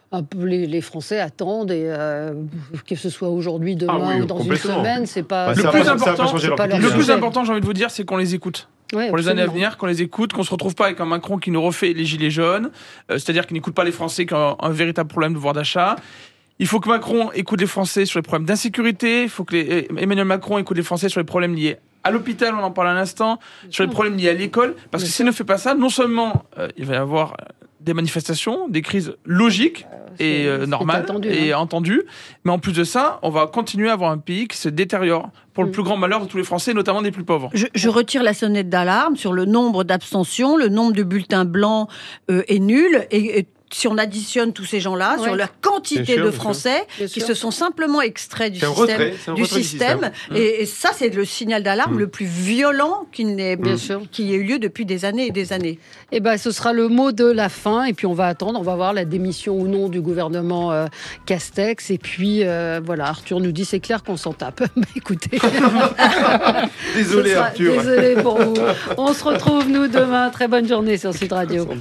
[SPEAKER 2] les Français attendent, et que ce soit aujourd'hui, demain ou dans une semaine, c'est pas...
[SPEAKER 6] Le plus important, j'ai envie de vous dire, c'est qu'on les écoute. Ouais, pour les années à venir, qu'on les écoute, qu'on se retrouve pas avec un Macron qui nous refait les gilets jaunes, c'est-à-dire qu'il n'écoute pas les Français qui ont un véritable problème de pouvoir d'achat. Il faut que Macron écoute les Français sur les problèmes d'insécurité, il faut que Emmanuel Macron écoute les Français sur les problèmes liés à l'hôpital, on en parle à l'instant, sur les problèmes liés à l'école, parce que s'il ne fait pas ça, non seulement il va y avoir des manifestations, des crises logiques et normales et entendues, mais en plus de ça, on va continuer à avoir un pays qui se détériore pour le plus grand malheur de tous les Français, notamment des plus pauvres.
[SPEAKER 5] Je retire la sonnette d'alarme sur le nombre d'abstentions, le nombre de bulletins blancs est nul, et si on additionne tous ces gens-là, sur la quantité de Français qui se sont simplement extraits du système, et ça, c'est le signal d'alarme le plus violent qui ait eu lieu depuis des années et des années.
[SPEAKER 2] Eh ben, ce sera le mot de la fin, et puis on va attendre, on va voir la démission ou non du gouvernement Castex, et puis voilà, Arthur nous dit c'est clair qu'on s'en tape. Écoutez.
[SPEAKER 4] Désolé Arthur.
[SPEAKER 2] Désolé pour vous. On se retrouve nous demain. Très bonne journée sur Sud Radio.